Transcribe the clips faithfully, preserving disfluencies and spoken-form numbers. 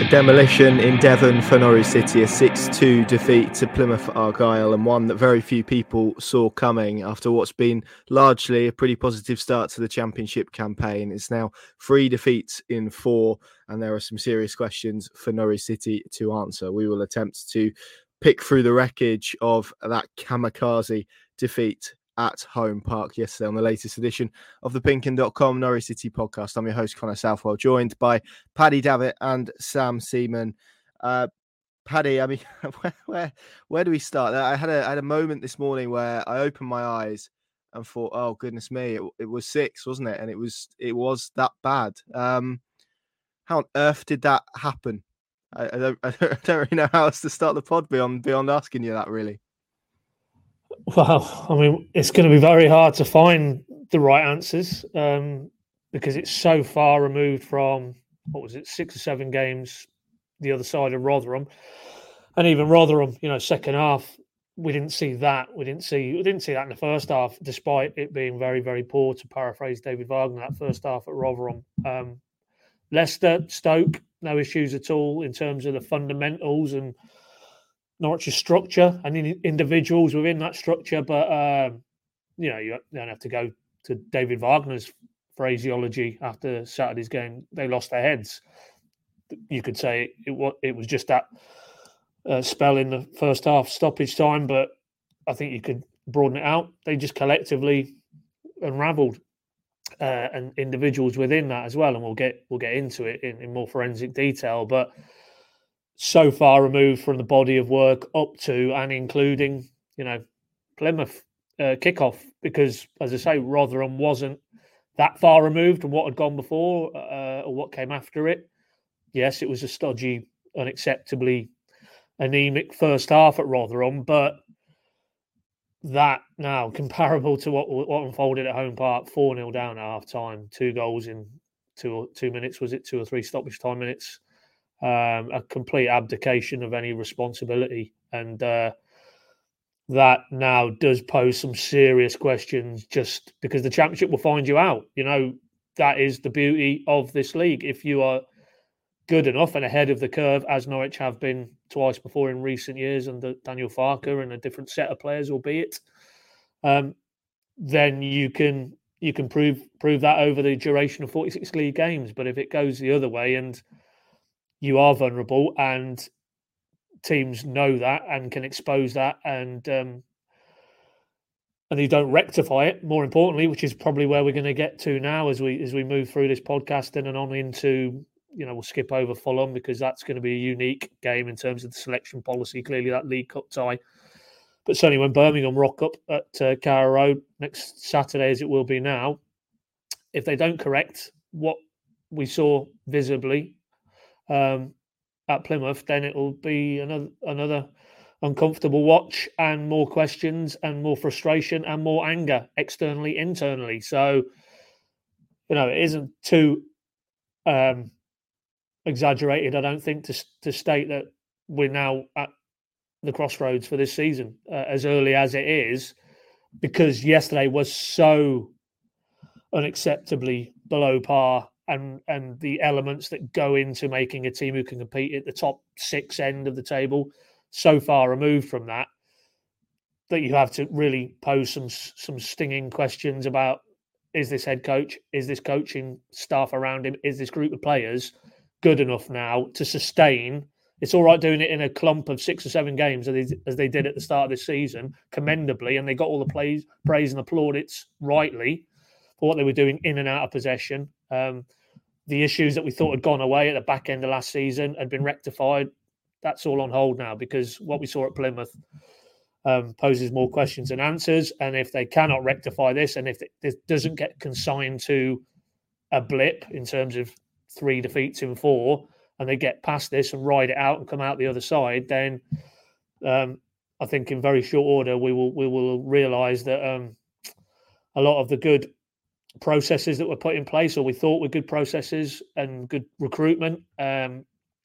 demolition in Devon for Norwich City, a six two defeat to Plymouth Argyle, and one that very few people saw coming after what's been largely a pretty positive start to the Championship campaign. It's now three defeats in four, and there are some serious questions for Norwich City to answer. We will attempt to pick through the wreckage of that kamikaze defeat at Home Park yesterday on the latest edition of the Pink Un dot com Norwich City podcast. I'm your host, Connor Southwell, joined by Paddy Davitt and Sam Seaman. Uh, Paddy, I mean, where, where where do we start? I had a I had a moment this morning where I opened my eyes and thought, oh goodness me, it, it was six, wasn't it? And it was it was that bad. Um, how on earth did that happen? I, I don't I don't, I don't really know how else to start the pod beyond beyond asking you that, really. Well, I mean, it's going to be very hard to find the right answers um, because it's so far removed from, what was it, six or seven games the other side of Rotherham. And even Rotherham, you know, second half, we didn't see that. We didn't see we didn't see that in the first half, despite it being very, very poor, to paraphrase David Wagner, that first half at Rotherham. Um, Leicester, Stoke, no issues at all in terms of the fundamentals and Norwich's structure and in individuals within that structure, but um, you know, you don't have to go to David Wagner's phraseology after Saturday's game. They lost their heads. You could say it was it was just that uh, spell in the first half stoppage time, but I think you could broaden it out. They just collectively unravelled, uh, and individuals within that as well. And we'll get we'll get into it in, in more forensic detail, but so far removed from the body of work up to and including, you know, Plymouth uh, kickoff, because, as I say, Rotherham wasn't that far removed from what had gone before uh, or what came after it. Yes, it was a stodgy, unacceptably anemic first half at Rotherham, but that now comparable to what what unfolded at Home Park, four nil down at half time, two goals in two two minutes, was it two or three stoppage time minutes? Um, a complete abdication of any responsibility, and uh, that now does pose some serious questions, just because the Championship will find you out. You know, that is the beauty of this league. If you are good enough and ahead of the curve, as Norwich have been twice before in recent years under Daniel Farke and a different set of players, albeit, um, then you can you can prove prove that over the duration of forty-six league games. But if it goes the other way and you are vulnerable, and teams know that and can expose that, and um, and you don't rectify it, more importantly, which is probably where we're going to get to now as we as we move through this podcast and on into, you know, we'll skip over Fulham because that's going to be a unique game in terms of the selection policy. Clearly, that League Cup tie, but certainly when Birmingham rock up at uh, Carrow Road next Saturday, as it will be now, if they don't correct what we saw visibly Um, at Plymouth, then it will be another another uncomfortable watch, and more questions and more frustration and more anger externally, internally. So, you know, it isn't too um, exaggerated, I don't think, to to state that we're now at the crossroads for this season, uh, as early as it is, because yesterday was so unacceptably below par. And and the elements that go into making a team who can compete at the top six end of the table so far removed from that, that you have to really pose some some stinging questions about, is this head coach, is this coaching staff around him, is this group of players good enough now to sustain? It's all right doing it in a clump of six or seven games as they, as they did at the start of this season, commendably, and they got all the praise, praise and plaudits rightly for what they were doing in and out of possession. Um, The issues that we thought had gone away at the back end of last season had been rectified. That's all on hold now, because what we saw at Plymouth um, poses more questions than answers. And if they cannot rectify this, and if it doesn't get consigned to a blip in terms of three defeats in four, and they get past this and ride it out and come out the other side, then um, I think in very short order we will we will realise that um, a lot of the good processes that were put in place, or we thought were good processes and good recruitment, um,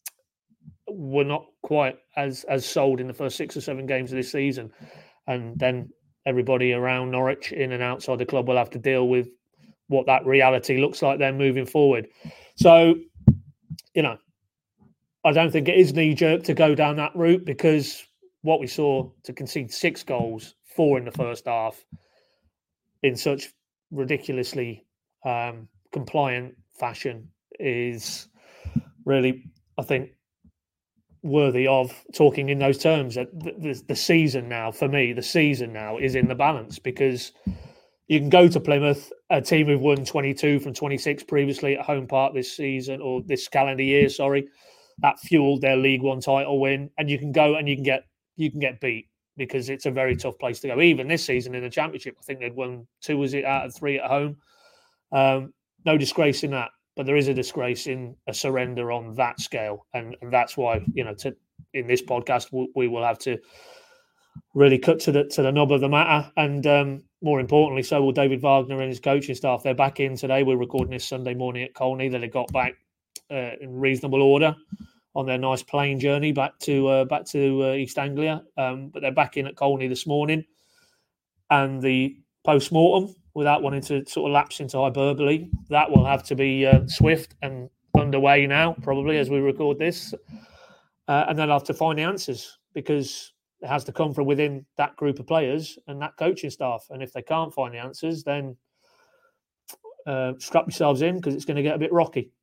were not quite as as sold in the first six or seven games of this season. And then everybody around Norwich, in and outside the club, will have to deal with what that reality looks like then moving forward. So, you know, I don't think it is knee-jerk to go down that route, because what we saw, to concede six goals, four in the first half, in such ridiculously um, compliant fashion, is really, I think, worthy of talking in those terms. That the, the, the season now, for me, the season now is in the balance, because you can go to Plymouth, a team who've won twenty-two from twenty-six previously at home park this season, or this calendar year, sorry, that fueled their League One title win, and you can go and you can get you can get beat, because it's a very tough place to go. Even this season in the Championship, I think they'd won two, was it, out of three at home. Um, no disgrace in that, but there is a disgrace in a surrender on that scale, and, and that's why, you know, to, in this podcast we, we will have to really cut to the to the nub of the matter, and um, more importantly, so will David Wagner and his coaching staff. They're back in today. We're recording this Sunday morning at Colney. That they got back uh, in reasonable order on their nice plane journey back to uh, back to uh, East Anglia, um, but they're back in at Colney this morning, and the post-mortem, without wanting to sort of lapse into hyperbole, that will have to be uh, swift and underway now, probably as we record this, uh, and then I'll have to find the answers, because it has to come from within that group of players and that coaching staff. And if they can't find the answers, then uh, strap yourselves in, because it's going to get a bit rocky.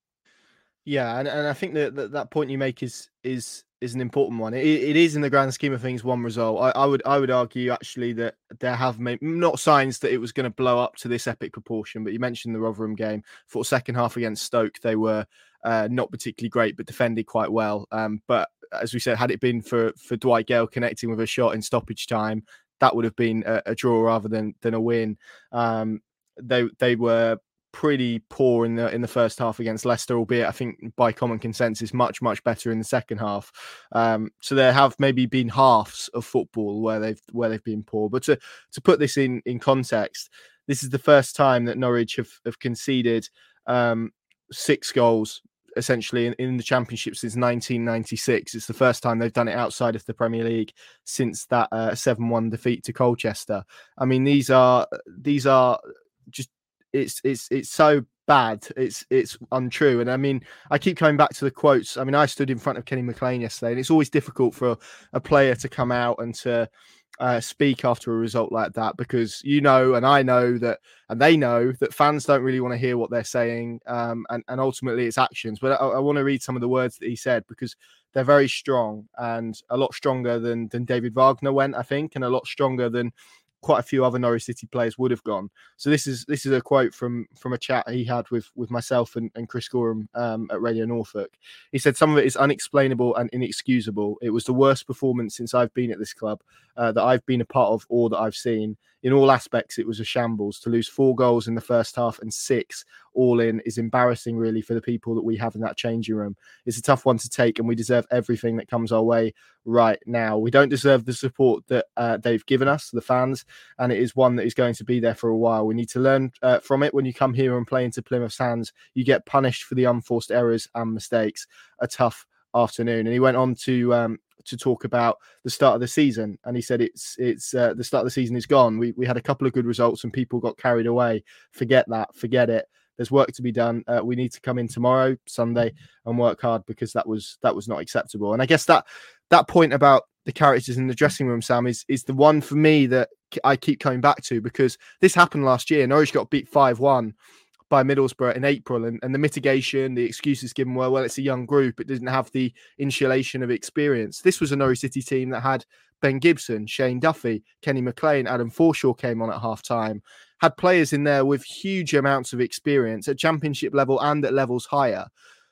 Yeah, and, and I think that, that that point you make is is is an important one. It, it is, in the grand scheme of things, one result. I, I would I would argue actually that there have made, not signs that it was going to blow up to this epic proportion. But you mentioned the Rotherham game. For the second half against Stoke, they were uh, not particularly great, but defended quite well. Um, but as we said, had it been for for Dwight Gale connecting with a shot in stoppage time, that would have been a, a draw rather than than a win. Um, they they were pretty poor in the in the first half against Leicester, albeit I think by common consensus much much better in the second half. Um, so there have maybe been halves of football where they've where they've been poor. But to to put this in in context, this is the first time that Norwich have have conceded um, six goals essentially in, in the Championship since nineteen ninety-six. It's the first time they've done it outside of the Premier League since that uh, seven one defeat to Colchester. I mean, these are these are just It's it's it's so bad. It's it's untrue. And I mean, I keep coming back to the quotes. I mean, I stood in front of Kenny McLean yesterday, and it's always difficult for a, a player to come out and to uh, speak after a result like that, because you know, and I know that, and they know that fans don't really want to hear what they're saying, um, and and ultimately it's actions. But I, I want to read some of the words that he said, because they're very strong, and a lot stronger than than David Wagner went, I think, and a lot stronger than quite a few other Norwich City players would have gone. So this is this is a quote from from a chat he had with with myself and, and Chris Gorham um, at Radio Norfolk. He said, "Some of it is unexplainable and inexcusable. It was the worst performance since I've been at this club, uh, that I've been a part of or that I've seen. In all aspects, it was a shambles. To lose four goals in the first half and six all in is embarrassing, really, for the people that we have in that changing room. It's a tough one to take, and we deserve everything that comes our way right now. We don't deserve the support that uh, they've given us, the fans, and it is one that is going to be there for a while. We need to learn uh, from it. When you come here and play into Plymouth's hands, you get punished for the unforced errors and mistakes. A tough afternoon." And he went on to um, to talk about the start of the season, and he said it's it's uh, the start of the season is gone. We we had a couple of good results and people got carried away. Forget that. Forget it. There's work to be done. Uh, we need to come in tomorrow, Sunday, and work hard, because that was that was not acceptable. And I guess that that point about the characters in the dressing room, Sam, is is the one for me that I keep coming back to, because this happened last year. Norwich got beat five one by Middlesbrough in April, and, and the mitigation, the excuses given were, well, it's a young group, it didn't have the insulation of experience. This was a Norwich City team that had Ben Gibson, Shane Duffy, Kenny McLean, Adam Forshaw came on at half time, had players in there with huge amounts of experience at Championship level and at levels higher.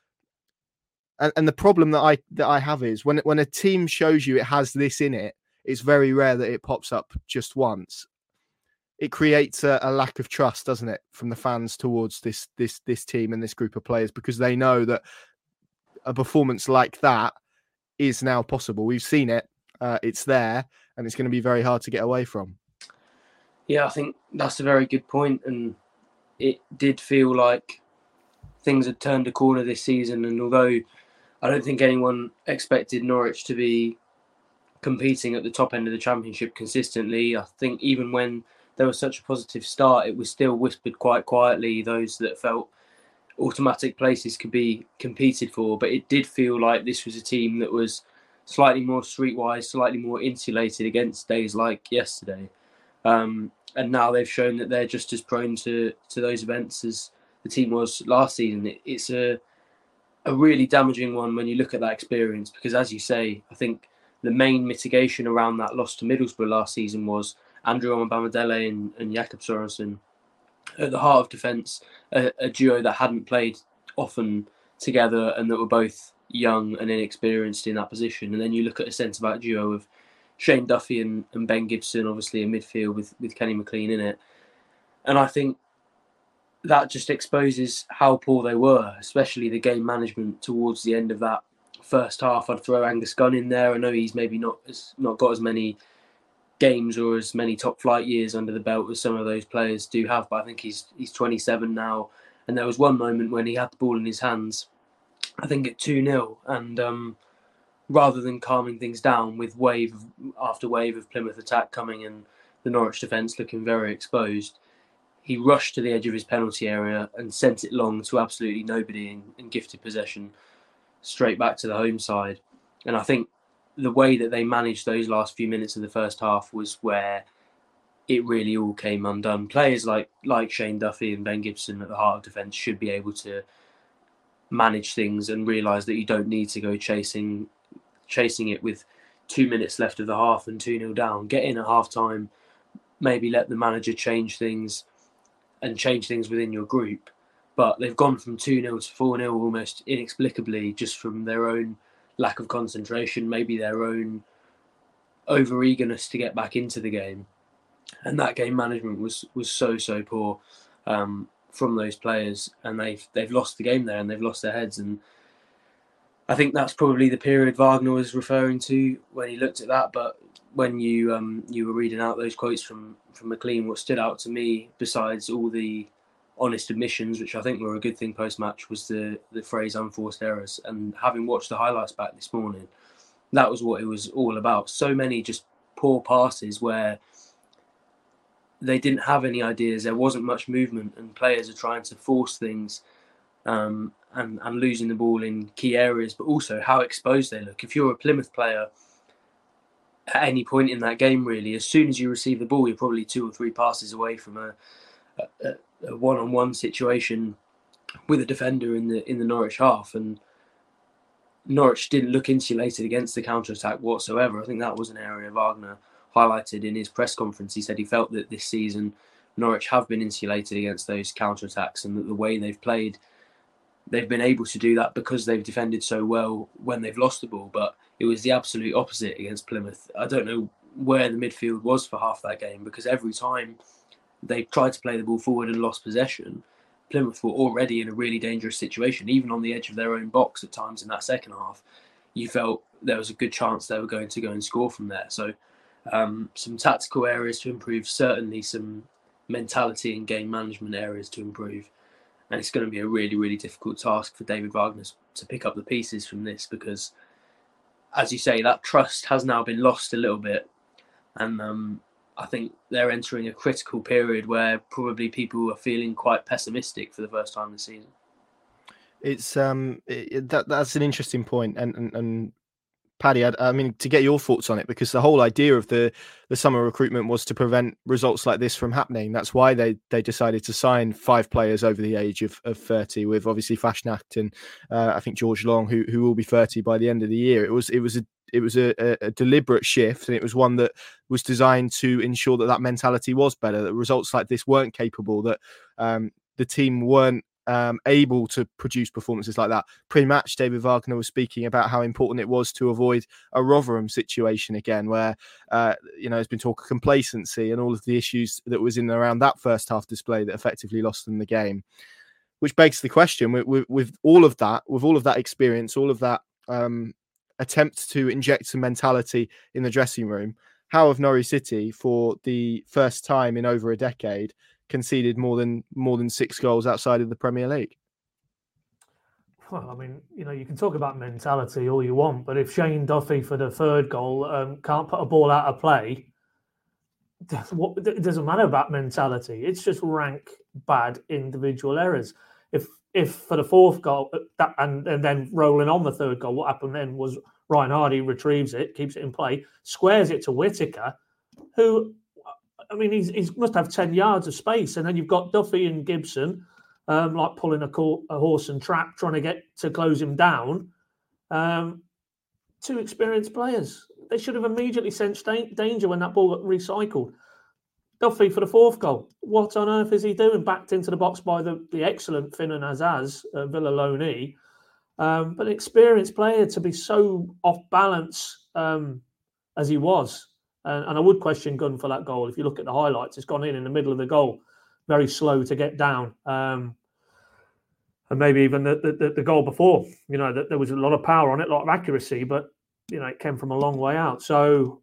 And, and the problem that I that I have is when when a team shows you it has this in it, it's very rare that it pops up just once. It creates a, a lack of trust, doesn't it, from the fans towards this this this team and this group of players, because they know that a performance like that is now possible. We've seen it, uh, it's there, and it's going to be very hard to get away from. Yeah, I think that's a very good point, and it did feel like things had turned a corner this season. And although I don't think anyone expected Norwich to be competing at the top end of the Championship consistently, I think even when there was such a positive start, it was still whispered quite quietly, those that felt automatic places could be competed for. But it did feel like this was a team that was slightly more streetwise, slightly more insulated against days like yesterday. Um, and now they've shown that they're just as prone to, to those events as the team was last season. It, it's a a really damaging one when you look at that experience, because as you say, I think the main mitigation around that loss to Middlesbrough last season was Andrew Omobamidele and, and Jakob Sorensen at the heart of defence, a, a duo that hadn't played often together and that were both young and inexperienced in that position. And then you look at a centre-back duo of Shane Duffy and, and Ben Gibson, obviously in midfield with, with Kenny McLean in it. And I think that just exposes how poor they were, especially the game management towards the end of that first half. I'd throw Angus Gunn in there. I know he's maybe not as, not got as many games or as many top flight years under the belt as some of those players do have, but I think he's he's twenty-seven now. And there was one moment when he had the ball in his hands, I think at two nil, and um, rather than calming things down with wave after wave of Plymouth attack coming and the Norwich defence looking very exposed, he rushed to the edge of his penalty area and sent it long to absolutely nobody and, and gifted possession straight back to the home side. And I think the way that they managed those last few minutes of the first half was where it really all came undone. Players like like Shane Duffy and Ben Gibson at the heart of defence should be able to manage things and realise that you don't need to go chasing chasing it with two minutes left of the half and two nil down. Get in at half time, maybe let the manager change things and change things within your group. But they've gone from two nil to four nil almost inexplicably, just from their own lack of concentration, maybe their own over-eagerness to get back into the game. And that game management was was so, so poor um, from those players. And they've, they've lost the game there and they've lost their heads. And I think that's probably the period Wagner was referring to when he looked at that. But when you um, you were reading out those quotes from, from McLean, what stood out to me, besides all the honest admissions, which I think were a good thing post-match, was the, the phrase unforced errors. And having watched the highlights back this morning, that was what it was all about. So many just poor passes where they didn't have any ideas, there wasn't much movement, and players are trying to force things um, and, and losing the ball in key areas, but also how exposed they look. If you're a Plymouth player, at any point in that game, really, as soon as you receive the ball, you're probably two or three passes away from a, a, a one-on-one situation with a defender in the in the Norwich half. And Norwich didn't look insulated against the counter-attack whatsoever. I think that was an area Wagner highlighted in his press conference. He said he felt that this season Norwich have been insulated against those counter-attacks, and that the way they've played, they've been able to do that because they've defended so well when they've lost the ball. But it was the absolute opposite against Plymouth. I don't know where the midfield was for half that game, because every time they tried to play the ball forward and lost possession, Plymouth were already in a really dangerous situation. Even on the edge of their own box at times in that second half, you felt there was a good chance they were going to go and score from there. So um, some tactical areas to improve, certainly some mentality and game management areas to improve. And it's going to be a really, really difficult task for David Wagner to pick up the pieces from this, because, as you say, that trust has now been lost a little bit. And um, I think they're entering a critical period where probably people are feeling quite pessimistic for the first time this season. It's um it, that that's an interesting point, and and, and Paddy, I, I mean, to get your thoughts on it, because the whole idea of the the summer recruitment was to prevent results like this from happening. That's why they they decided to sign five players over the age of, of thirty, with obviously Fashnacht and uh, I think George Long, who who will be thirty by the end of the year. It was it was a it was a, a deliberate shift, and it was one that was designed to ensure that that mentality was better, that results like this weren't capable, that um, the team weren't Um, able to produce performances like that. Pre-match, David Wagner was speaking about how important it was to avoid a Rotherham situation again, where uh, you know, there's been talk of complacency and all of the issues that was in and around that first half display that effectively lost them the game. Which begs the question, with, with, with all of that, with all of that experience, all of that um, attempt to inject some mentality in the dressing room, how have Norwich City, for the first time in over a decade, conceded more than more than six goals outside of the Premier League? Well, I mean, you know, you can talk about mentality all you want, but if Shane Duffy for the third goal um, can't put a ball out of play, what, it doesn't matter about mentality. It's just rank bad individual errors. if if for the fourth goal that, and and then rolling on the third goal, what happened then was Ryan Hardy retrieves it, keeps it in play, squares it to Whittaker, who, I mean, he's he must have ten yards of space, and then you've got Duffy and Gibson, um, like pulling a, cor- a horse and trap, trying to get to close him down. Um, two experienced players. They should have immediately sensed danger when that ball got recycled. Duffy for the fourth goal. What on earth is he doing? Backed into the box by the, the excellent Finan Azaz, uh, Villaloni. Um, but an experienced player to be so off balance um, as he was. And, and I would question Gunn for that goal. If you look at the highlights, it's gone in in the middle of the goal. Very slow to get down. Um, and maybe even the, the, the goal before, you know, that there was a lot of power on it, a lot of accuracy, but, you know, it came from a long way out. So,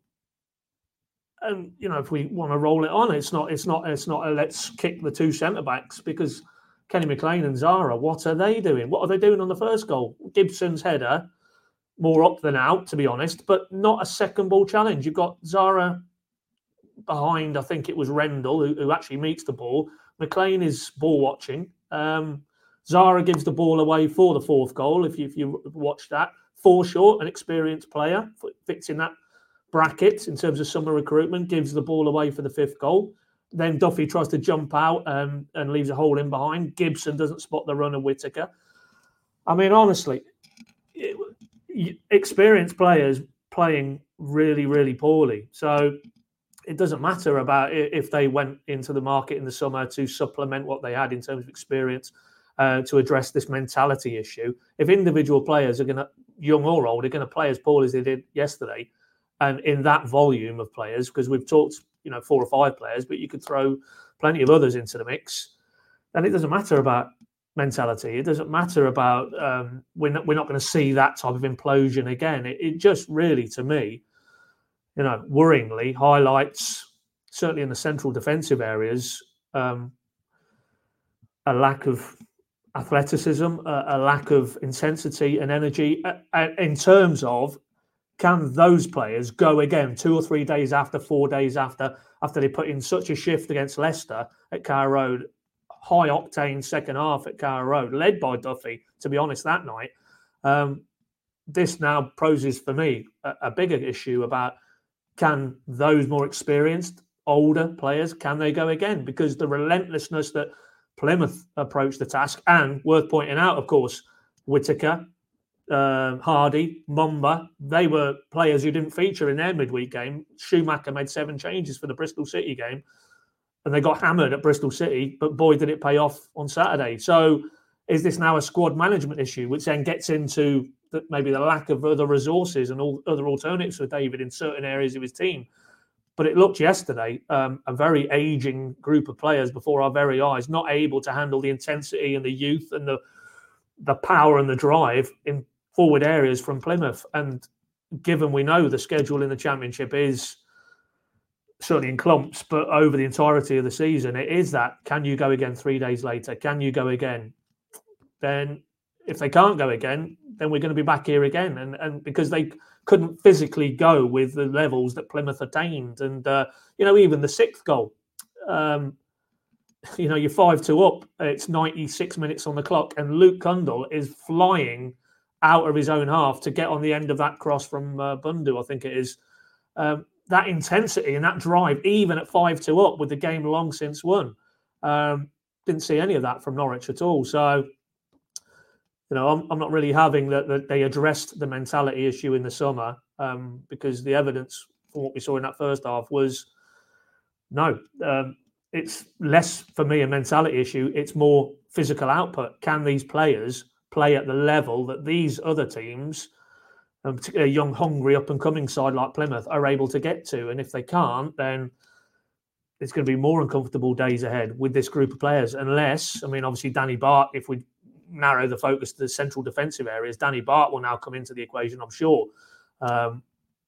and, you know, if we want to roll it on, it's not, it's not, it's not a let's kick the two centre-backs, because Kenny McLean and Zara, what are they doing? What are they doing on the first goal? Gibson's header, more up than out, to be honest, but not a second ball challenge. You've got Zara behind, I think it was Rendell, who, who actually meets the ball. McLean is ball watching. Um, Zara gives the ball away for the fourth goal, if you, if you watch that. Forshaw, an experienced player, fits in that bracket in terms of summer recruitment, gives the ball away for the fifth goal. Then Duffy tries to jump out um, and leaves a hole in behind. Gibson doesn't spot the run of Whittaker. I mean, honestly, it, experienced players playing really, really poorly. So it doesn't matter about if they went into the market in the summer to supplement what they had in terms of experience uh, to address this mentality issue. If individual players are going to, young or old, are going to play as poorly as they did yesterday, and in that volume of players, because we've talked, you know, four or five players, but you could throw plenty of others into the mix, then it doesn't matter about mentality. It doesn't matter about, um, we're not, we're not going to see that type of implosion again. It, it just really, to me, you know, worryingly highlights, certainly in the central defensive areas, um, a lack of athleticism, a, a lack of intensity and energy uh, uh, in terms of, can those players go again two or three days after, four days after, after they put in such a shift against Leicester at Carrow Road, high octane second half at Carrow Road, led by Duffy, to be honest, that night. Um, this now poses for me a, a bigger issue about, can those more experienced, older players, can they go again? Because the relentlessness that Plymouth approached the task, and worth pointing out, of course, Whittaker, Uh, Hardy, Mumba, they were players who didn't feature in their midweek game. Schumacher made seven changes for the Bristol City game, and they got hammered at Bristol City, but boy, did it pay off on Saturday. So is this now a squad management issue, which then gets into the, maybe the lack of other resources and all other alternatives for David in certain areas of his team? But it looked yesterday, um, a very ageing group of players before our very eyes, not able to handle the intensity and the youth and the the power and the drive in forward areas from Plymouth. And given we know the schedule in the Championship is certainly in clumps, but over the entirety of the season, it is that, can you go again three days later? Can you go again? Then if they can't go again, then we're going to be back here again. And and because they couldn't physically go with the levels that Plymouth attained. And, uh, you know, even the sixth goal, um, you know, you're five two up, it's ninety-six minutes on the clock, and Luke Cundle is flying out of his own half to get on the end of that cross from uh, Bundu, I think it is. Um, that intensity and that drive, even at five two up with the game long since won, um, didn't see any of that from Norwich at all. So, you know, I'm, I'm not really having that, that they addressed the mentality issue in the summer, um, because the evidence from what we saw in that first half was no. Um, it's less, for me, a mentality issue. It's more physical output. Can these players play at the level that these other teams, and particularly a young, hungry, up-and-coming side like Plymouth, are able to get to? And if they can't, then it's going to be more uncomfortable days ahead with this group of players. Unless, I mean, obviously, Danny Bart, if we narrow the focus to the central defensive areas, Danny Bart will now come into the equation, I'm sure. Um,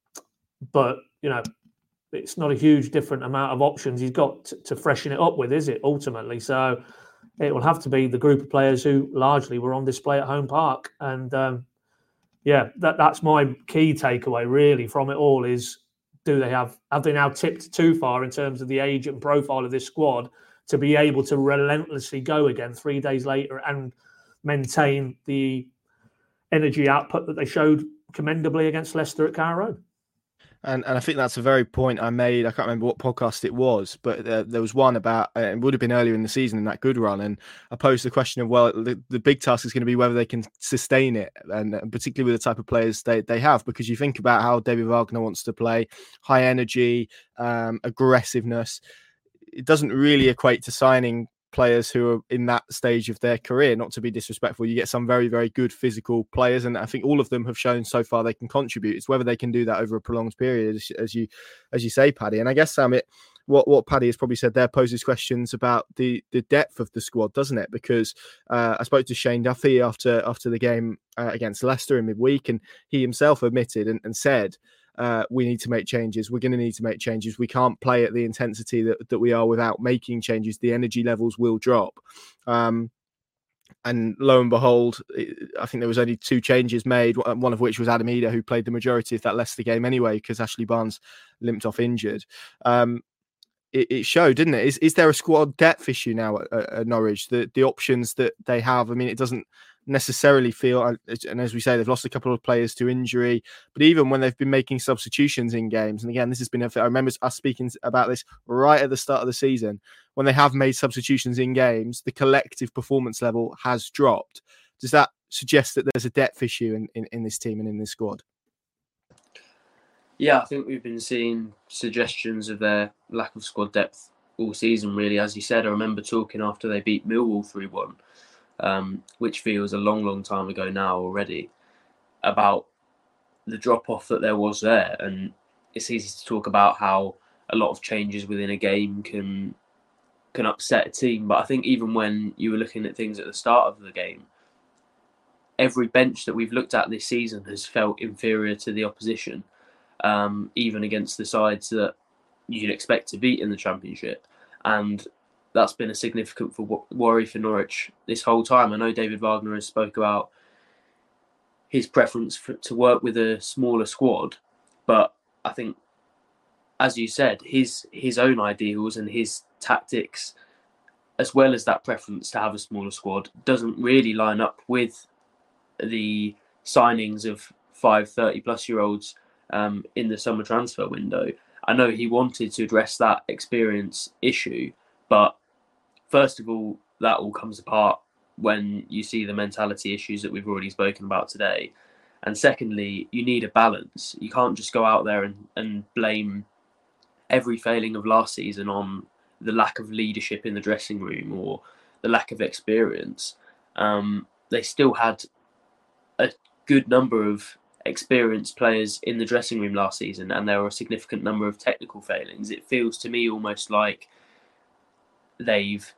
but, you know, it's not a huge different amount of options he's got to, to freshen it up with, is it, ultimately? So it will have to be the group of players who largely were on display at Home Park. And, um, yeah, that, that's my key takeaway, really, from it all is, do they have have they now tipped too far in terms of the age and profile of this squad to be able to relentlessly go again three days later and maintain the energy output that they showed commendably against Leicester at Carrow Road? And and I think that's a very point I made. I can't remember what podcast it was, but uh, there was one about, uh, it would have been earlier in the season in that good run. And I posed the question of, well, the, the big task is going to be whether they can sustain it, and uh, particularly with the type of players they, they have, because you think about how David Wagner wants to play, high energy, um, aggressiveness. It doesn't really equate to signing players who are in that stage of their career. Not to be disrespectful, you get some very, very good physical players, and I think all of them have shown so far they can contribute. It's whether they can do that over a prolonged period, as, as you as you say, Paddy. And I guess Sam, it what what Paddy has probably said there poses questions about the the depth of the squad, doesn't it? Because uh, I spoke to Shane Duffy after after the game uh, against Leicester in midweek, and he himself admitted and, and said, Uh, we need to make changes. We're going to need to make changes. We can't play at the intensity that, that we are without making changes. The energy levels will drop. Um, and lo and behold, I think there was only two changes made, one of which was Adam Eder, who played the majority of that Leicester game anyway, because Ashley Barnes limped off injured. Um, it, it showed, didn't it? Is, is there a squad depth issue now at, at Norwich? The, the options that they have, I mean, it doesn't necessarily feel, and as we say, they've lost a couple of players to injury, but even when they've been making substitutions in games, and again, this has been a, I remember us speaking about this right at the start of the season, when they have made substitutions in games, the collective performance level has dropped. Does that suggest that there's a depth issue in, in, in this team and in this squad? Yeah, I think we've been seeing suggestions of their lack of squad depth all season, really. As you said, I remember talking after they beat Millwall three one, Um, which feels a long, long time ago now already, about the drop-off that there was there. And it's easy to talk about how a lot of changes within a game can can upset a team. But I think even when you were looking at things at the start of the game, every bench that we've looked at this season has felt inferior to the opposition, um, even against the sides that you'd expect to beat in the Championship. And that's been a significant for worry for Norwich this whole time. I know David Wagner has spoke about his preference for, to work with a smaller squad, but I think, as you said, his his own ideals and his tactics, as well as that preference to have a smaller squad, doesn't really line up with the signings of five thirty-plus-year-olds um, in the summer transfer window. I know he wanted to address that experience issue, but first of all, that all comes apart when you see the mentality issues that we've already spoken about today. And secondly, you need a balance. You can't just go out there and, and blame every failing of last season on the lack of leadership in the dressing room or the lack of experience. Um, they still had a good number of experienced players in the dressing room last season, and there were a significant number of technical failings. It feels to me almost like they've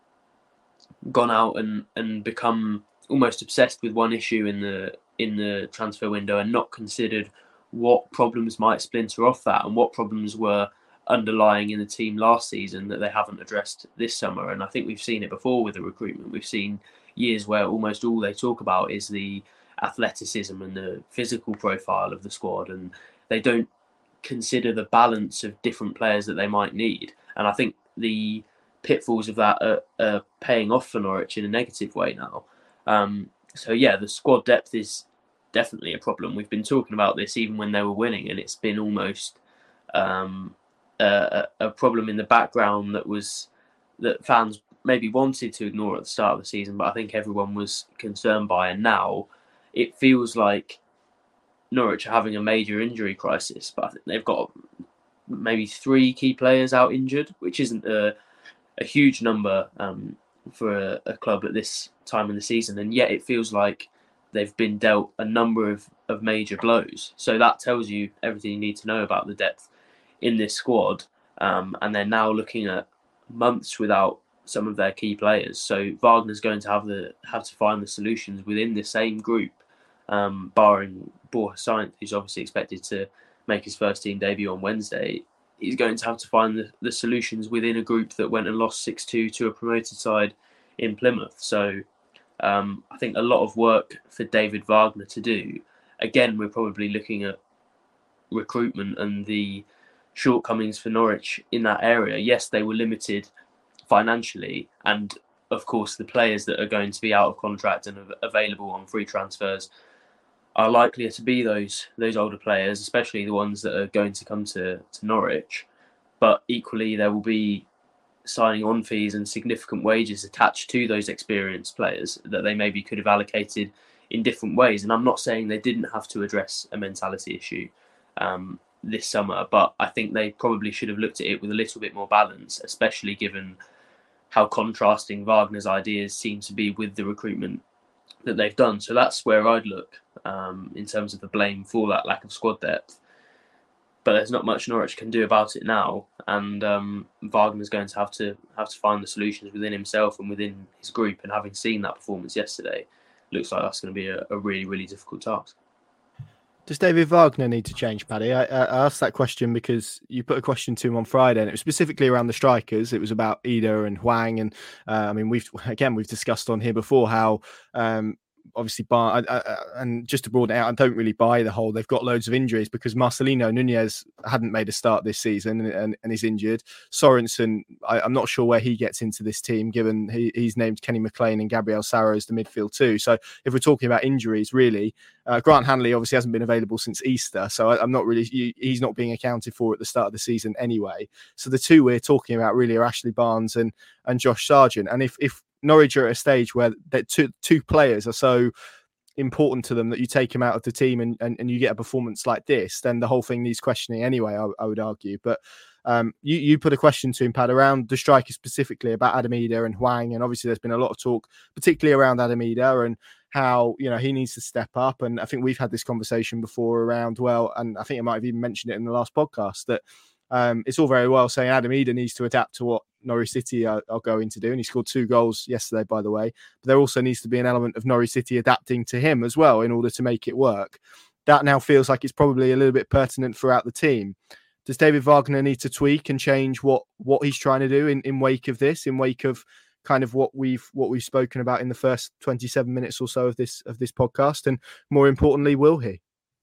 gone out and, and become almost obsessed with one issue in the in the transfer window and not considered what problems might splinter off that and what problems were underlying in the team last season that they haven't addressed this summer. And I think we've seen it before with the recruitment. We've seen years where almost all they talk about is the athleticism and the physical profile of the squad, and they don't consider the balance of different players that they might need. And I think the pitfalls of that are, are paying off for Norwich in a negative way now. Um, so yeah, the squad depth is definitely a problem. We've been talking about this even when they were winning, and it's been almost um, a, a problem in the background that was that fans maybe wanted to ignore at the start of the season, but I think everyone was concerned by. And now it feels like Norwich are having a major injury crisis, but I think they've got maybe three key players out injured, which isn't a, a huge number um, for a, a club at this time in the season. And yet it feels like they've been dealt a number of, of major blows. So that tells you everything you need to know about the depth in this squad. Um, and they're now looking at months without some of their key players. So Wagner's going to have the have to find the solutions within the same group, um, barring Borja Sainz, who's obviously expected to make his first team debut on Wednesday. He's going to have to find the, the solutions within a group that went and lost six two to a promoted side in Plymouth. So um, I think a lot of work for David Wagner to do. Again, we're probably looking at recruitment and the shortcomings for Norwich in that area. Yes, they were limited financially, and of course the players that are going to be out of contract and available on free transfers are likelier to be those those older players, especially the ones that are going to come to, to Norwich. But equally, there will be signing on fees and significant wages attached to those experienced players that they maybe could have allocated in different ways. And I'm not saying they didn't have to address a mentality issue um, this summer, but I think they probably should have looked at it with a little bit more balance, especially given how contrasting Wagner's ideas seem to be with the recruitment that they've done. So that's where I'd look um, in terms of the blame for that lack of squad depth. But there's not much Norwich can do about it now, and um, Wagner's going to have to have to find the solutions within himself and within his group. And having seen that performance yesterday, looks like that's going to be a, a really, really difficult task. Does David Wagner need to change, Paddy? I, I asked that question because you put a question to him on Friday, and it was specifically around the strikers. It was about Idah and Hwang, and uh, I mean, we've again we've discussed on here before how. Um, Obviously, Bar- I, I, and just to broaden it out, I don't really buy the whole they've got loads of injuries because Marcelino Nunez hadn't made a start this season and, and, and is injured. Sorensen, I, I'm not sure where he gets into this team, given he, he's named Kenny McLean and Gabriel Sara as the midfield too. So if we're talking about injuries, really, uh, Grant Hanley obviously hasn't been available since Easter, so I, I'm not really he's not being accounted for at the start of the season anyway. So the two we're talking about really are Ashley Barnes and and Josh Sargent. And if if Norwich are at a stage where that two two players are so important to them that you take them out of the team and, and, and you get a performance like this, then the whole thing needs questioning anyway, I, I would argue. But um, you, you put a question to him, Pad, around the striker specifically about Adam Idah and Hwang. And obviously there's been a lot of talk, particularly around Adam Idah and how, you know, he needs to step up. And I think we've had this conversation before around, well, and I think I might have even mentioned it in the last podcast, that Um, it's all very well saying Adam Idah needs to adapt to what Norwich City are, are going to do. And he scored two goals yesterday, by the way. But there also needs to be an element of Norwich City adapting to him as well in order to make it work. That now feels like it's probably a little bit pertinent throughout the team. Does David Wagner need to tweak and change what what he's trying to do in, in wake of this, in wake of kind of what we've what we've spoken about in the first twenty-seven minutes or so of this of this podcast? And more importantly, will he?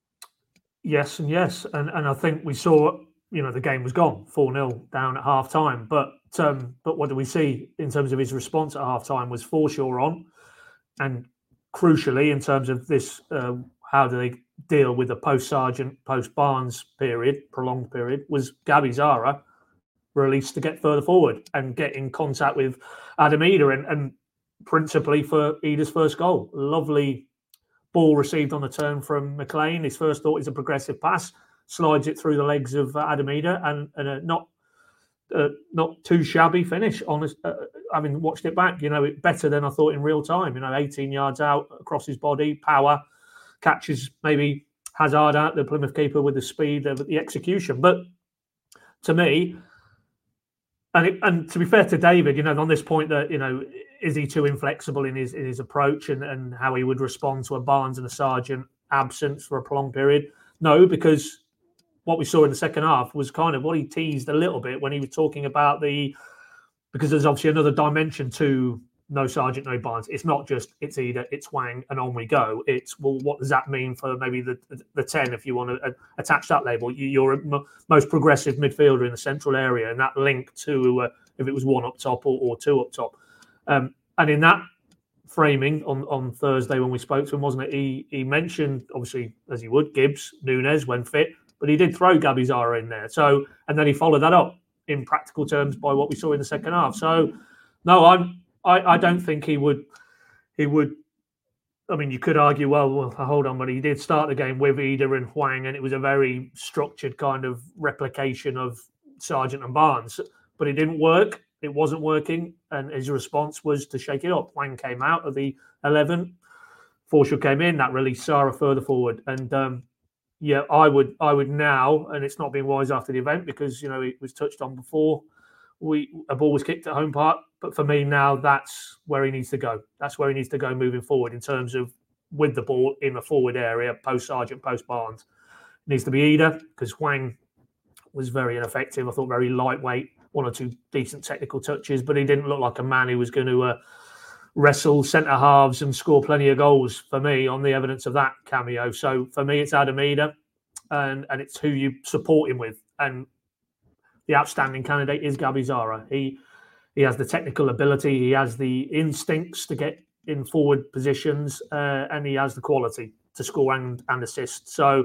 Yes and yes. And and I think we saw, you know, the game was gone, four nil down at half time. But um, but what do we see in terms of his response at half time was Forshaw on. And crucially, in terms of this, uh, how do they deal with the post-Sargent, post-Barnes period, prolonged period, was Gabby Zara released to get further forward and get in contact with Adam Idah and, and principally for Idah's first goal. Lovely ball received on the turn from McLean. His first thought is a progressive pass. Slides it through the legs of uh, Adam Idah, and, and a not uh, not too shabby finish. Honest, uh, having watched it back, you know, it better than I thought in real time. You know, eighteen yards out across his body, power, catches maybe Hazard out, the Plymouth keeper, with the speed of the execution. But to me, and it, and to be fair to David, you know, on this point that, you know, is he too inflexible in his in his approach and, and how he would respond to a Barnes and a Sargent absence for a prolonged period? No, because what we saw in the second half was kind of what he teased a little bit when he was talking about the, because there's obviously another dimension to no Sargent, no Barnes. It's not just it's Idah, it's Hwang, and on we go. It's, well, what does that mean for maybe the the ten, if you want to attach that label? You're a most progressive midfielder in the central area, and that link to uh, if it was one up top or, or two up top. Um, and in that framing on, on Thursday when we spoke to him, wasn't it? He he mentioned, obviously, as he would, Gibbs, Nunez when fit, but he did throw Gabby Zara in there. So, and then he followed that up in practical terms by what we saw in the second half. So, no, I'm I, I don't think he would he would. I mean, you could argue, well, well, hold on, but he did start the game with Idah and Hwang, and it was a very structured kind of replication of Sargent and Barnes, but it didn't work. It wasn't working, and his response was to shake it up. Hwang came out of the eleven, Forshaw came in, that released Sara further forward, and um, yeah, I would, I would now, and it's not been wise after the event because, you know, it was touched on before. We a ball was kicked at home park, but for me now, that's where he needs to go. That's where he needs to go moving forward in terms of with the ball in the forward area, post Sargent, post Barnes. It needs to be Idah because Hwang was very ineffective. I thought very lightweight, one or two decent technical touches, but he didn't look like a man who was going to uh, wrestle centre halves and score plenty of goals for me on the evidence of that cameo. So for me, it's Adam Idah, and and it's who you support him with. And the outstanding candidate is Gabby Zara. He he has the technical ability, he has the instincts to get in forward positions, uh, and he has the quality to score and, and assist. So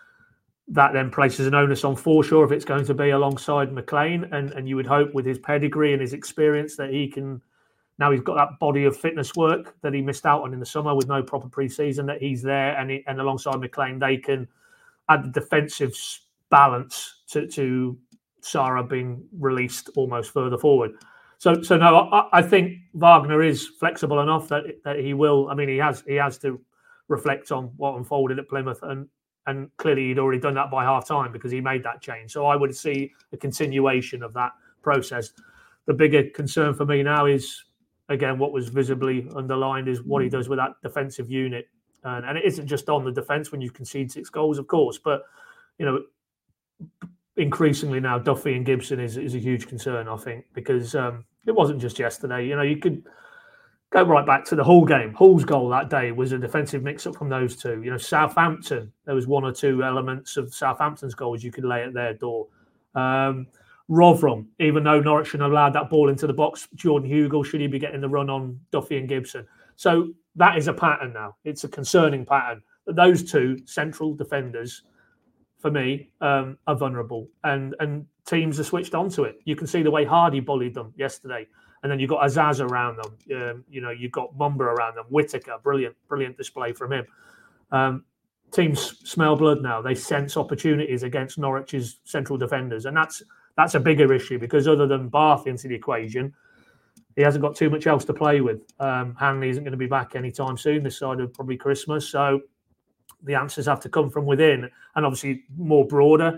that then places an onus on Forshaw if it's going to be alongside McLean, and, and you would hope with his pedigree and his experience that he can, now he's got that body of fitness work that he missed out on in the summer with no proper pre-season, that he's there, and he, and alongside McLean they can add the defensive balance to, to Sarah being released almost further forward. So, so no, I, I think Wagner is flexible enough that that he will. I mean, he has he has to reflect on what unfolded at Plymouth, and and clearly he'd already done that by half time because he made that change. So I would see a continuation of that process. The bigger concern for me now is, again, what was visibly underlined is what he does with that defensive unit, and, and it isn't just on the defence when you concede six goals, of course, but you know. Increasingly now, Duffy and Gibson is, is a huge concern, I think, because um, it wasn't just yesterday. You know, you could go right back to the Hull game. Hull's goal that day was a defensive mix-up from those two. You know, Southampton, there was one or two elements of Southampton's goals you could lay at their door. Um, Rotherham, even though Norwich shouldn't have allowed that ball into the box, Jordan Hugill, should he be getting the run on Duffy and Gibson? So that is a pattern now. It's a concerning pattern. But those two central defenders, for me, um, are vulnerable, and and teams are switched onto it. You can see the way Hardy bullied them yesterday, and then you've got Azaz around them. Um, you know, you've got Mumba around them. Whittaker, brilliant, brilliant display from him. Um, teams smell blood now. They sense opportunities against Norwich's central defenders, and that's that's a bigger issue because other than Bath into the equation, he hasn't got too much else to play with. Um, Hanley isn't going to be back anytime soon, this side of probably Christmas, so the answers have to come from within, and obviously more broader.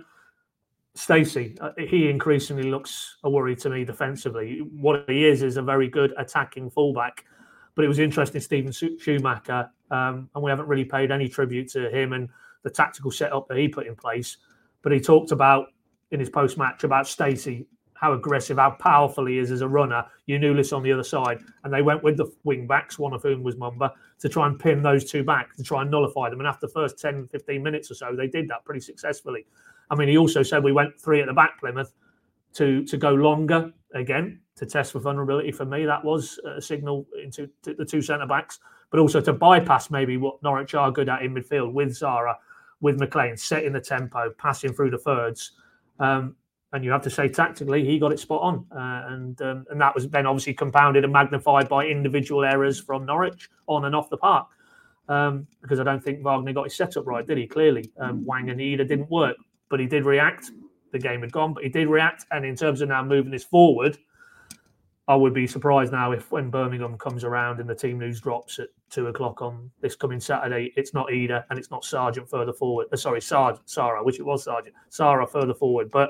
Stacey, uh, he increasingly looks a worry to me defensively. What he is is a very good attacking fullback, but it was interesting, Stephen Schumacher, um, and we haven't really paid any tribute to him and the tactical setup that he put in place, but he talked about in his post-match about Stacey, how aggressive, how powerful he is as a runner. You knew this on the other side, and they went with the wing backs, one of whom was Mumba, to try and pin those two back, to try and nullify them. And after the first ten, fifteen minutes or so, they did that pretty successfully. I mean, he also said we went three at the back, Plymouth, to, to go longer again, to test for vulnerability. For me, that was a signal into the two centre-backs, but also to bypass maybe what Norwich are good at in midfield with Zara, with McLean, setting the tempo, passing through the thirds. Um, And you have to say, tactically, he got it spot on. Uh, and um, and that was then obviously compounded and magnified by individual errors from Norwich on and off the park. Um, because I don't think Wagner got his setup right, did he? Clearly. Um, Wang and Ida didn't work, but he did react. The game had gone, but he did react. And in terms of now moving this forward, I would be surprised now if when Birmingham comes around and the team news drops at two o'clock on this coming Saturday, it's not Ida and it's not Sargent further forward. Uh, sorry, Sargent, Sarah, which it was Sargent. Sarah further forward. But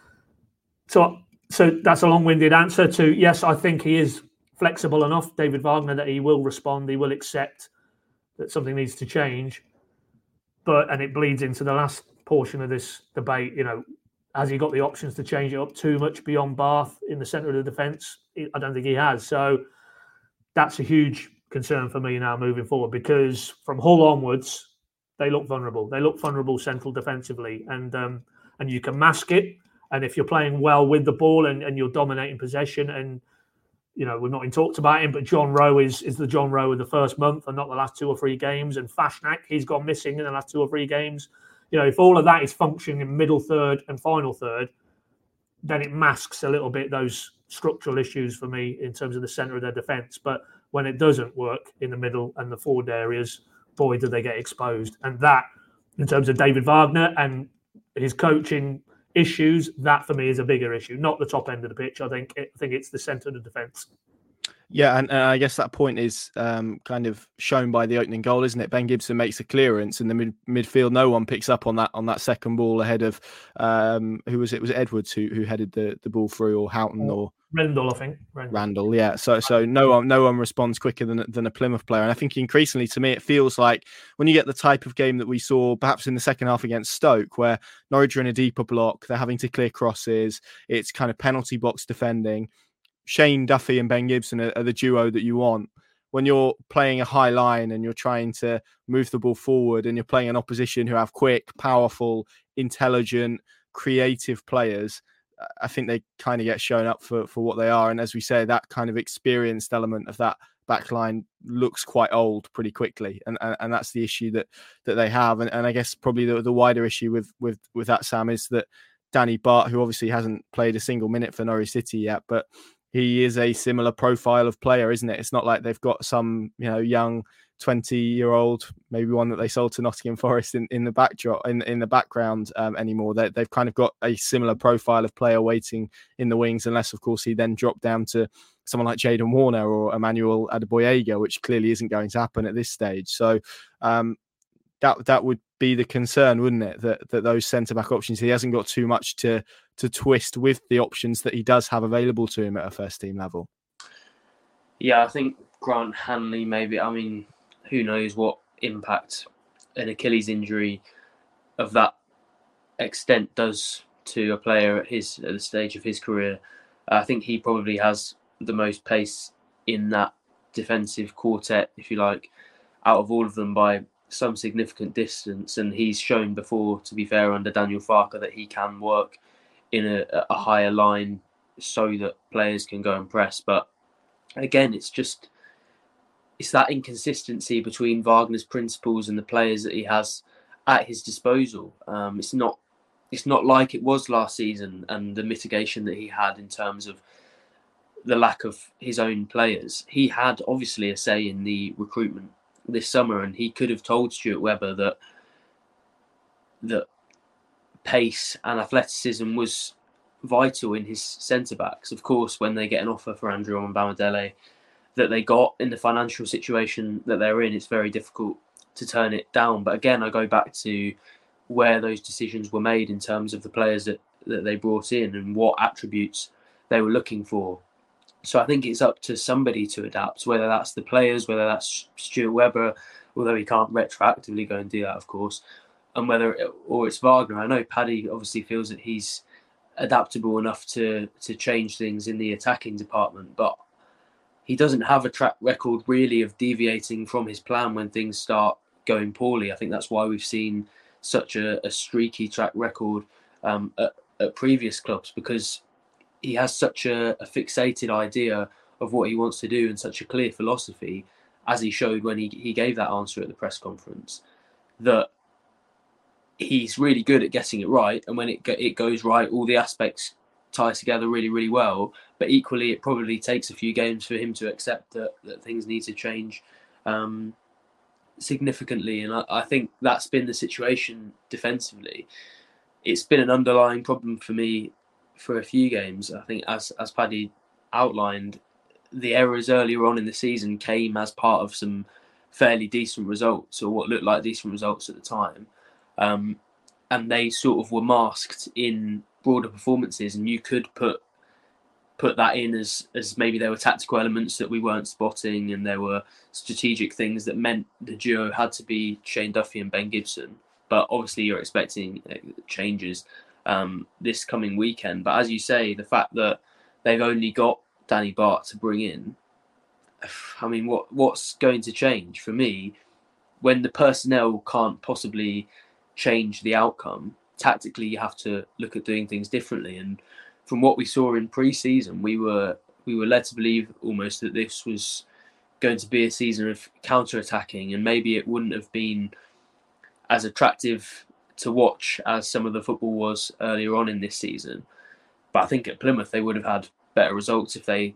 So, so that's a long-winded answer to, yes, I think he is flexible enough, David Wagner, that he will respond, he will accept that something needs to change. But, and it bleeds into the last portion of this debate, you know, has he got the options to change it up too much beyond Bath in the centre of the defence? I don't think he has. So that's a huge concern for me now moving forward, because from Hull onwards, they look vulnerable. They look vulnerable central defensively, and um, and you can mask it. And if you're playing well with the ball and, and you're dominating possession, and, you know, we've not even talked about him, but John Rowe is, is the John Rowe of the first month and not the last two or three games. And Fashnak, he's gone missing in the last two or three games. You know, if all of that is functioning in middle third and final third, then it masks a little bit those structural issues for me in terms of the centre of their defence. But when it doesn't work in the middle and the forward areas, boy, do they get exposed. And that, in terms of David Wagner and his coaching issues, that for me is a bigger issue, not the top end of the pitch. I think I think it's the centre of the defence. Yeah, and, and I guess that point is um, kind of shown by the opening goal, isn't it? Ben Gibson makes a clearance in the mid- midfield. No one picks up on that on that second ball ahead of um, who was it? Was it Edwards who who headed the, the ball through, or Houghton, or Randall? I think Randall. Randall. Yeah. So so no one no one responds quicker than than a Plymouth player. And I think increasingly, to me, it feels like when you get the type of game that we saw perhaps in the second half against Stoke, where Norwich are in a deeper block, they're having to clear crosses, it's kind of penalty box defending. Shane Duffy and Ben Gibson are, are the duo that you want. When you're playing a high line and you're trying to move the ball forward and you're playing an opposition who have quick, powerful, intelligent, creative players, I think they kind of get shown up for, for what they are. And as we say, that kind of experienced element of that back line looks quite old pretty quickly. And and, and that's the issue that that they have. And, and I guess probably the, the wider issue with, with, with that, Sam, is that Danny Batth, who obviously hasn't played a single minute for Norwich City yet, but he is a similar profile of player, isn't it? It's not like they've got some, you know, young twenty-year-old, maybe one that they sold to Nottingham Forest in, in the backdrop, in in the background um, anymore. They, they've kind of got a similar profile of player waiting in the wings, unless, of course, he then dropped down to someone like Jayden Warner or Emmanuel Adebayor, which clearly isn't going to happen at this stage. So um, that that would be the concern, wouldn't it? That that those centre-back options, he hasn't got too much to to twist with the options that he does have available to him at a first team level. Yeah, I think Grant Hanley maybe, I mean, who knows what impact an Achilles injury of that extent does to a player at his at the stage of his career. I think he probably has the most pace in that defensive quartet, if you like, out of all of them by some significant distance. And he's shown before, to be fair, under Daniel Farke, that he can work in a, a higher line so that players can go and press. But again, it's just it's that inconsistency between Wagner's principles and the players that he has at his disposal. Um, it's not it's not like it was last season, and the mitigation that he had in terms of the lack of his own players. He had obviously a say in the recruitment this summer, and he could have told Stuart Webber that that pace and athleticism was vital in his centre-backs. Of course, when they get an offer for Andrew Mbamidele that they got in the financial situation that they're in, it's very difficult to turn it down. But again, I go back to where those decisions were made in terms of the players that, that they brought in and what attributes they were looking for. So I think it's up to somebody to adapt, whether that's the players, whether that's Stuart Webber, although he can't retroactively go and do that, of course, and whether it, or it's Wagner. I know Paddy obviously feels that he's adaptable enough to to change things in the attacking department, but he doesn't have a track record really of deviating from his plan when things start going poorly. I think that's why we've seen such a, a streaky track record um, at, at previous clubs, because he has such a, a fixated idea of what he wants to do and such a clear philosophy, as he showed when he, he gave that answer at the press conference, that he's really good at getting it right. And when it it goes right, all the aspects tie together really, really well. But equally, it probably takes a few games for him to accept that, that things need to change um, significantly. And I, I think that's been the situation defensively. It's been an underlying problem for me for a few games. I think, as as Paddy outlined, the errors earlier on in the season came as part of some fairly decent results, or what looked like decent results at the time. Um, and they sort of were masked in broader performances, and you could put put that in as as maybe there were tactical elements that we weren't spotting, and there were strategic things that meant the duo had to be Shane Duffy and Ben Gibson. But obviously you're expecting changes um, this coming weekend. But as you say, the fact that they've only got Danny Batth to bring in, I mean, what what's going to change for me when the personnel can't possibly change the outcome? Tactically, you have to look at doing things differently. And from what we saw in pre-season, we were we were led to believe almost that this was going to be a season of counter-attacking, and maybe it wouldn't have been as attractive to watch as some of the football was earlier on in this season. But I think at Plymouth, they would have had better results if they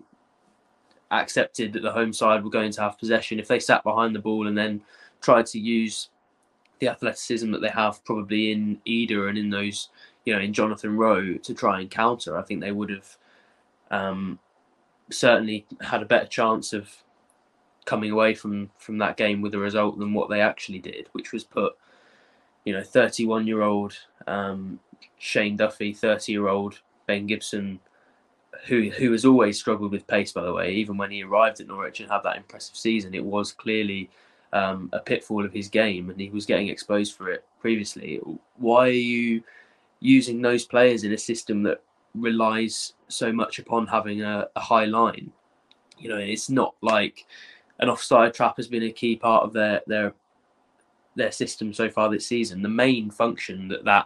accepted that the home side were going to have possession, if they sat behind the ball and then tried to use the athleticism that they have probably in Ida and in those, you know, in Jonathan Rowe to try and counter. I think they would have um, certainly had a better chance of coming away from, from that game with a result than what they actually did, which was put, you know, thirty-one-year-old um, Shane Duffy, thirty-year-old Ben Gibson, who who has always struggled with pace, by the way. Even when he arrived at Norwich and had that impressive season, it was clearly um, a pitfall of his game, and he was getting exposed for it previously. Why are you using those players in a system that relies so much upon having a, a high line? You know, it's not like an offside trap has been a key part of their their their system so far this season. The main function that that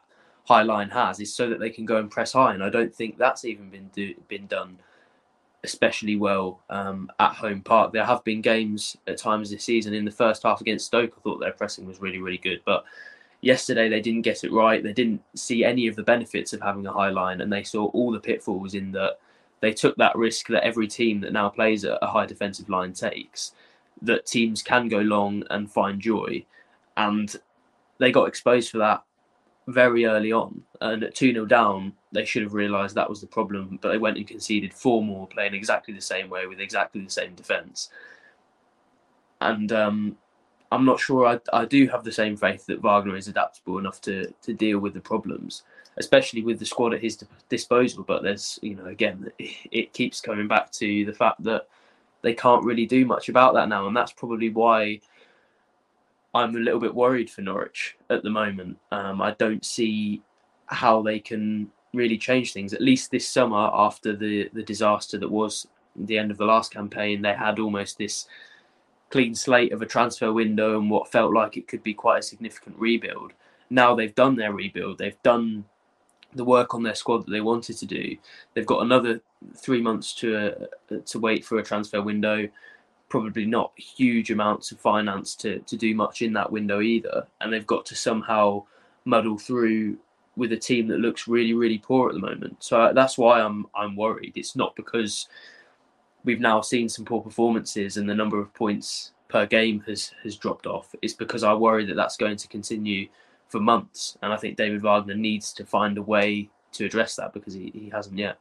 high line has is so that they can go and press high. And I don't think that's even been do, been done especially well um, at Home Park. There have been games at times this season in the first half against Stoke. I thought their pressing was really, really good. But yesterday they didn't get it right. They didn't see any of the benefits of having a high line, and they saw all the pitfalls in that they took that risk that every team that now plays a, a high defensive line takes, that teams can go long and find joy. And they got exposed for that very early on. And at two nil down, they should have realised that was the problem, but they went and conceded four more, playing exactly the same way with exactly the same defence. And um, I'm not sure I, I do have the same faith that Wagner is adaptable enough to to deal with the problems, especially with the squad at his disposal. But there's, you know, again, it, it keeps coming back to the fact that they can't really do much about that now. And that's probably why I'm a little bit worried for Norwich at the moment. Um, I don't see how they can really change things. At least this summer, after the, the disaster that was the end of the last campaign, they had almost this clean slate of a transfer window and what felt like it could be quite a significant rebuild. Now they've done their rebuild. They've done the work on their squad that they wanted to do. They've got another three months to uh, to wait for a transfer window. Probably not huge amounts of finance to, to do much in that window either. And they've got to somehow muddle through with a team that looks really, really poor at the moment. So that's why I'm I'm worried. It's not because we've now seen some poor performances and the number of points per game has, has dropped off. It's because I worry that that's going to continue for months. And I think David Wagner needs to find a way to address that because he, he hasn't yet.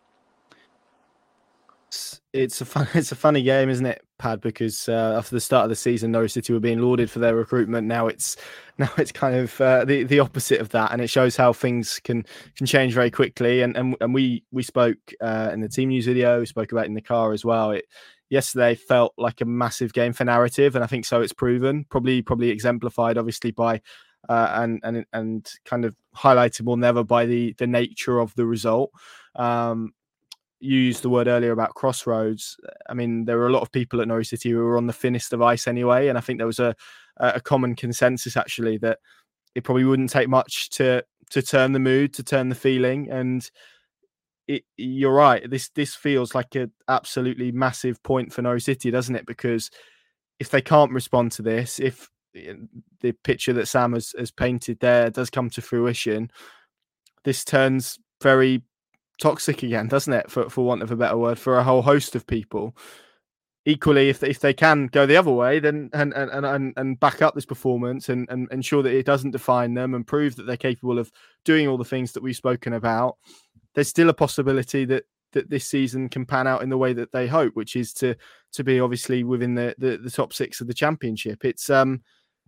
It's a fun, it's a funny game, isn't it, Pad? Because uh, after the start of the season, Norwich City were being lauded for their recruitment. Now it's now it's kind of uh, the the opposite of that, and it shows how things can can change very quickly. And and and we we spoke uh, in the team news video, we spoke about it in the car as well. It yesterday felt like a massive game for narrative, and I think so it's proven. Probably probably exemplified, obviously, by uh, and and and kind of highlighted more than ever by the the nature of the result. Um, You used the word earlier about crossroads. I mean, there were a lot of people at Norwich City who were on the thinnest of ice anyway, and I think there was a a common consensus actually that it probably wouldn't take much to to turn the mood, to turn the feeling. And it, you're right. This this feels like an absolutely massive point for Norwich City, doesn't it? Because if they can't respond to this, if the picture that Sam has, has painted there does come to fruition, this turns very toxic again, doesn't it? For for want of a better word, for a whole host of people. Equally, if they, if they can go the other way, then and and and and back up this performance and and ensure that it doesn't define them and prove that they're capable of doing all the things that we've spoken about, there's still a possibility that that this season can pan out in the way that they hope, which is to to be obviously within the the, the top six of the Championship. It's um,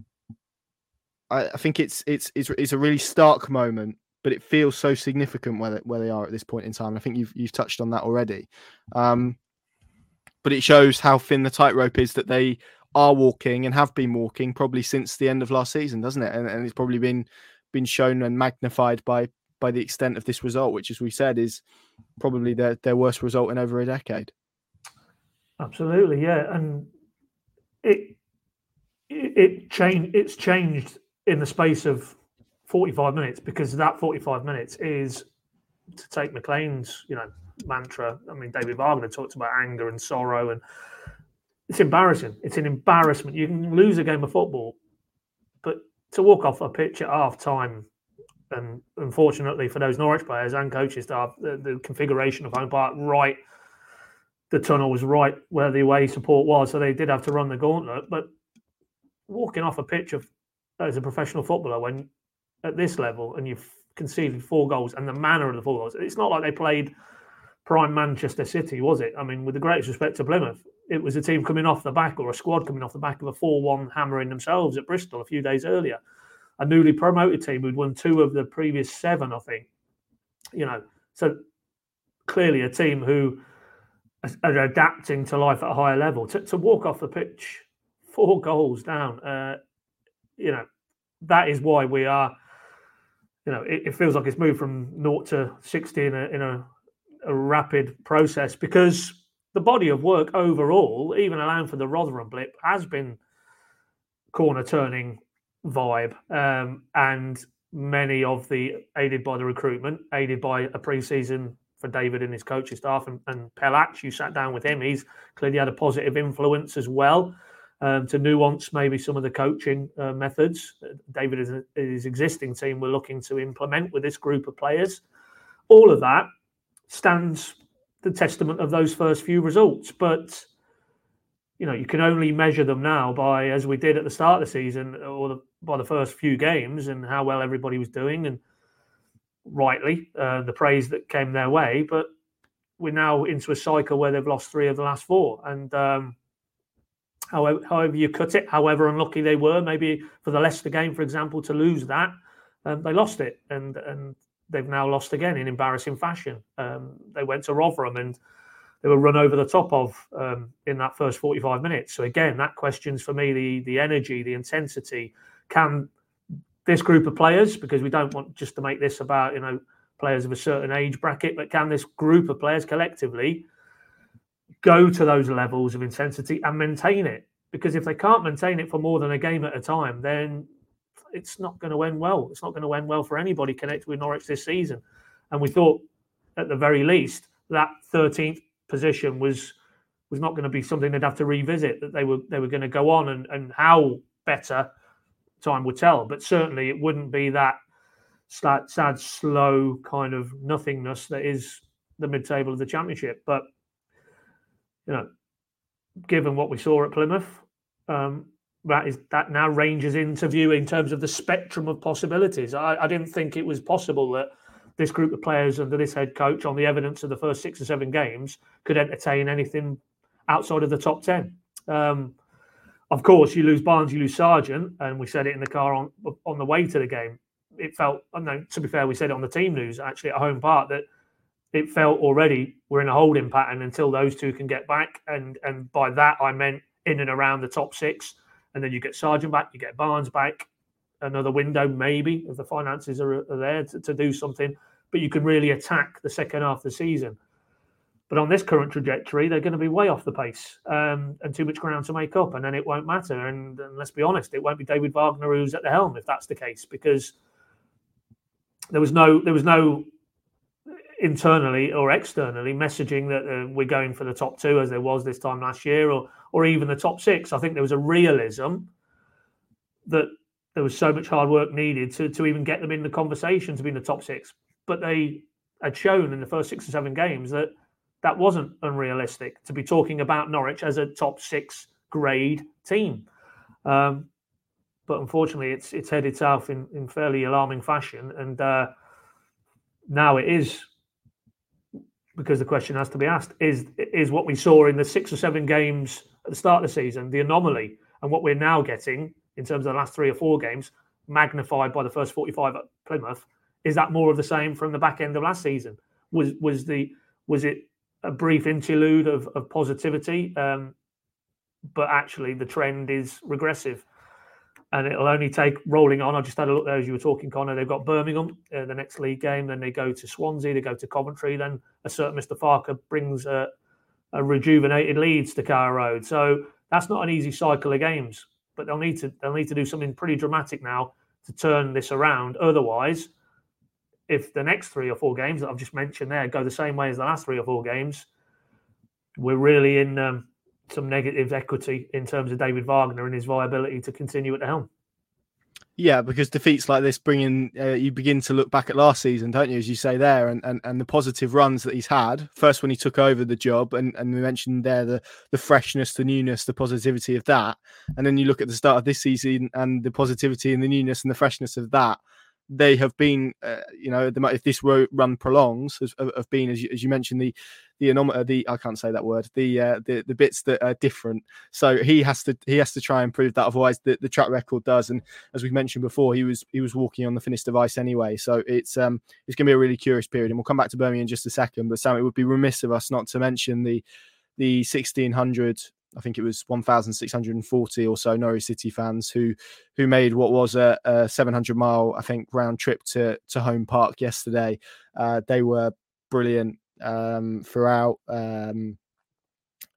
I, I think it's it's it's it's a really stark moment, but it feels so significant where they, where they are at this point in time. I think you've you've touched on that already. Um, but it shows how thin the tightrope is that they are walking and have been walking probably since the end of last season, doesn't it? And, and it's probably been been shown and magnified by by the extent of this result, which, as we said, is probably their, their worst result in over a decade. Absolutely, yeah. And it it, it changed. It's changed in the space of forty-five minutes, because that forty-five minutes is, to take McLean's, you know, mantra. I mean, David Wagner talked about anger and sorrow, and it's embarrassing. It's an embarrassment. You can lose a game of football, but to walk off a pitch at half time, and unfortunately for those Norwich players and coaches staff, the, the configuration of Home Park, right, the tunnel was right where the away support was, so they did have to run the gauntlet. But walking off a pitch of as a professional footballer when at this level and you've conceded four goals, and the manner of the four goals, it's not like they played prime Manchester City, was it? I mean, with the greatest respect to Plymouth, it was a team coming off the back, or a squad coming off the back of a four one hammering themselves at Bristol a few days earlier. A newly promoted team who'd won two of the previous seven, I think. You know, so clearly a team who are adapting to life at a higher level. To, to walk off the pitch four goals down, uh, you know, that is why we are, you know, it, it feels like it's moved from naught to sixty in a, in a, a rapid process, because the body of work overall, even allowing for the Rotherham blip, has been corner turning vibe. Um, and many of the, aided by the recruitment, aided by a pre-season for David and his coaching staff, and, and Pelach, you sat down with him, he's clearly had a positive influence as well, um, to nuance maybe some of the coaching uh, methods David and his existing team were looking to implement with this group of players. All of that stands the testament of those first few results. But, you know, you can only measure them now by, as we did at the start of the season, or the, by the first few games and how well everybody was doing, and rightly, uh, the praise that came their way. But we're now into a cycle where they've lost three of the last four. And um, however, however you cut it, however unlucky they were, maybe for the Leicester game, for example, to lose that, um, they lost it. And and they've now lost again in embarrassing fashion. Um, they went to Rotherham and they were run over the top of um, in that first forty-five minutes. So again, that questions for me the the energy, the intensity. Can this group of players, because we don't want just to make this about, you know, players of a certain age bracket, but can this group of players collectively go to those levels of intensity and maintain it? Because if they can't maintain it for more than a game at a time, then it's not going to end well. It's not going to end well for anybody connected with Norwich this season. And we thought, at the very least, that thirteenth position was was not going to be something they'd have to revisit, that they were they were going to go on, and, and how better, time would tell. But certainly it wouldn't be that sad, sad, slow kind of nothingness that is the mid-table of the Championship. But, you know, given what we saw at Plymouth, um, that is that now ranges into view in terms of the spectrum of possibilities. I, I didn't think it was possible that this group of players under this head coach, on the evidence of the first six or seven games, could entertain anything outside of the top ten. Um, Of course, you lose Barnes, you lose Sargent, and we said it in the car on on the way to the game. It felt, I know, to be fair, we said it on the team news, actually, at Home Park, that it felt already we're in a holding pattern until those two can get back. And and by that, I meant in and around the top six. And then you get Sargent back, you get Barnes back, another window maybe, if the finances are, are there to, to do something. But you can really attack the second half of the season. But on this current trajectory, they're going to be way off the pace, um, and too much ground to make up, and then it won't matter. And, and let's be honest, it won't be David Wagner who's at the helm if that's the case, because there was no there was no internally or externally messaging that uh, we're going for the top two as there was this time last year, or or even the top six. I think there was a realism that there was so much hard work needed to to even get them in the conversation to be in the top six. But they had shown in the first six or seven games that that wasn't unrealistic, to be talking about Norwich as a top six grade team. Um, but unfortunately, it's it's headed south in, in fairly alarming fashion. And uh, now it is, because the question has to be asked, is, is what we saw in the six or seven games at the start of the season the anomaly? And what we're now getting in terms of the last three or four games, magnified by the first forty-five at Plymouth, is that more of the same from the back end of last season? Was was the was it a brief interlude of, of positivity, um, but actually the trend is regressive, and it'll only take rolling on. I just had a look there as you were talking, Connor. They've got Birmingham, uh, the next league game, then they go to Swansea, they go to Coventry, then a certain Mister Farker brings a, a rejuvenated Leeds to Carrow Road. So that's not an easy cycle of games, but they'll need to they'll need to do something pretty dramatic now to turn this around. Otherwise, if the next three or four games that I've just mentioned there go the same way as the last three or four games, we're really in um, some negative equity in terms of David Wagner and his viability to continue at the helm. Yeah, because defeats like this bring in, uh, you begin to look back at last season, don't you, as you say there, and, and, and the positive runs that he's had. First, when he took over the job, and, and we mentioned there the, the freshness, the newness, the positivity of that. And then you look at the start of this season and the positivity and the newness and the freshness of that. They have been, uh, you know, the, if this run prolongs, have, have been, as you, as you mentioned, the the anomaly, the I can't say that word, the uh, the the bits that are different. So he has to he has to try and prove that. Otherwise, the, the track record does. And as we mentioned before, he was he was walking on the finished device anyway. So it's um it's going to be a really curious period. And we'll come back to Birmingham in just a second. But Sam, it would be remiss of us not to mention the the sixteen hundred. I think it was one thousand six hundred forty or so Norwich City fans who who made what was a, a seven hundred mile, I think, round trip to, to Home Park yesterday. Uh, they were brilliant um, throughout. Um,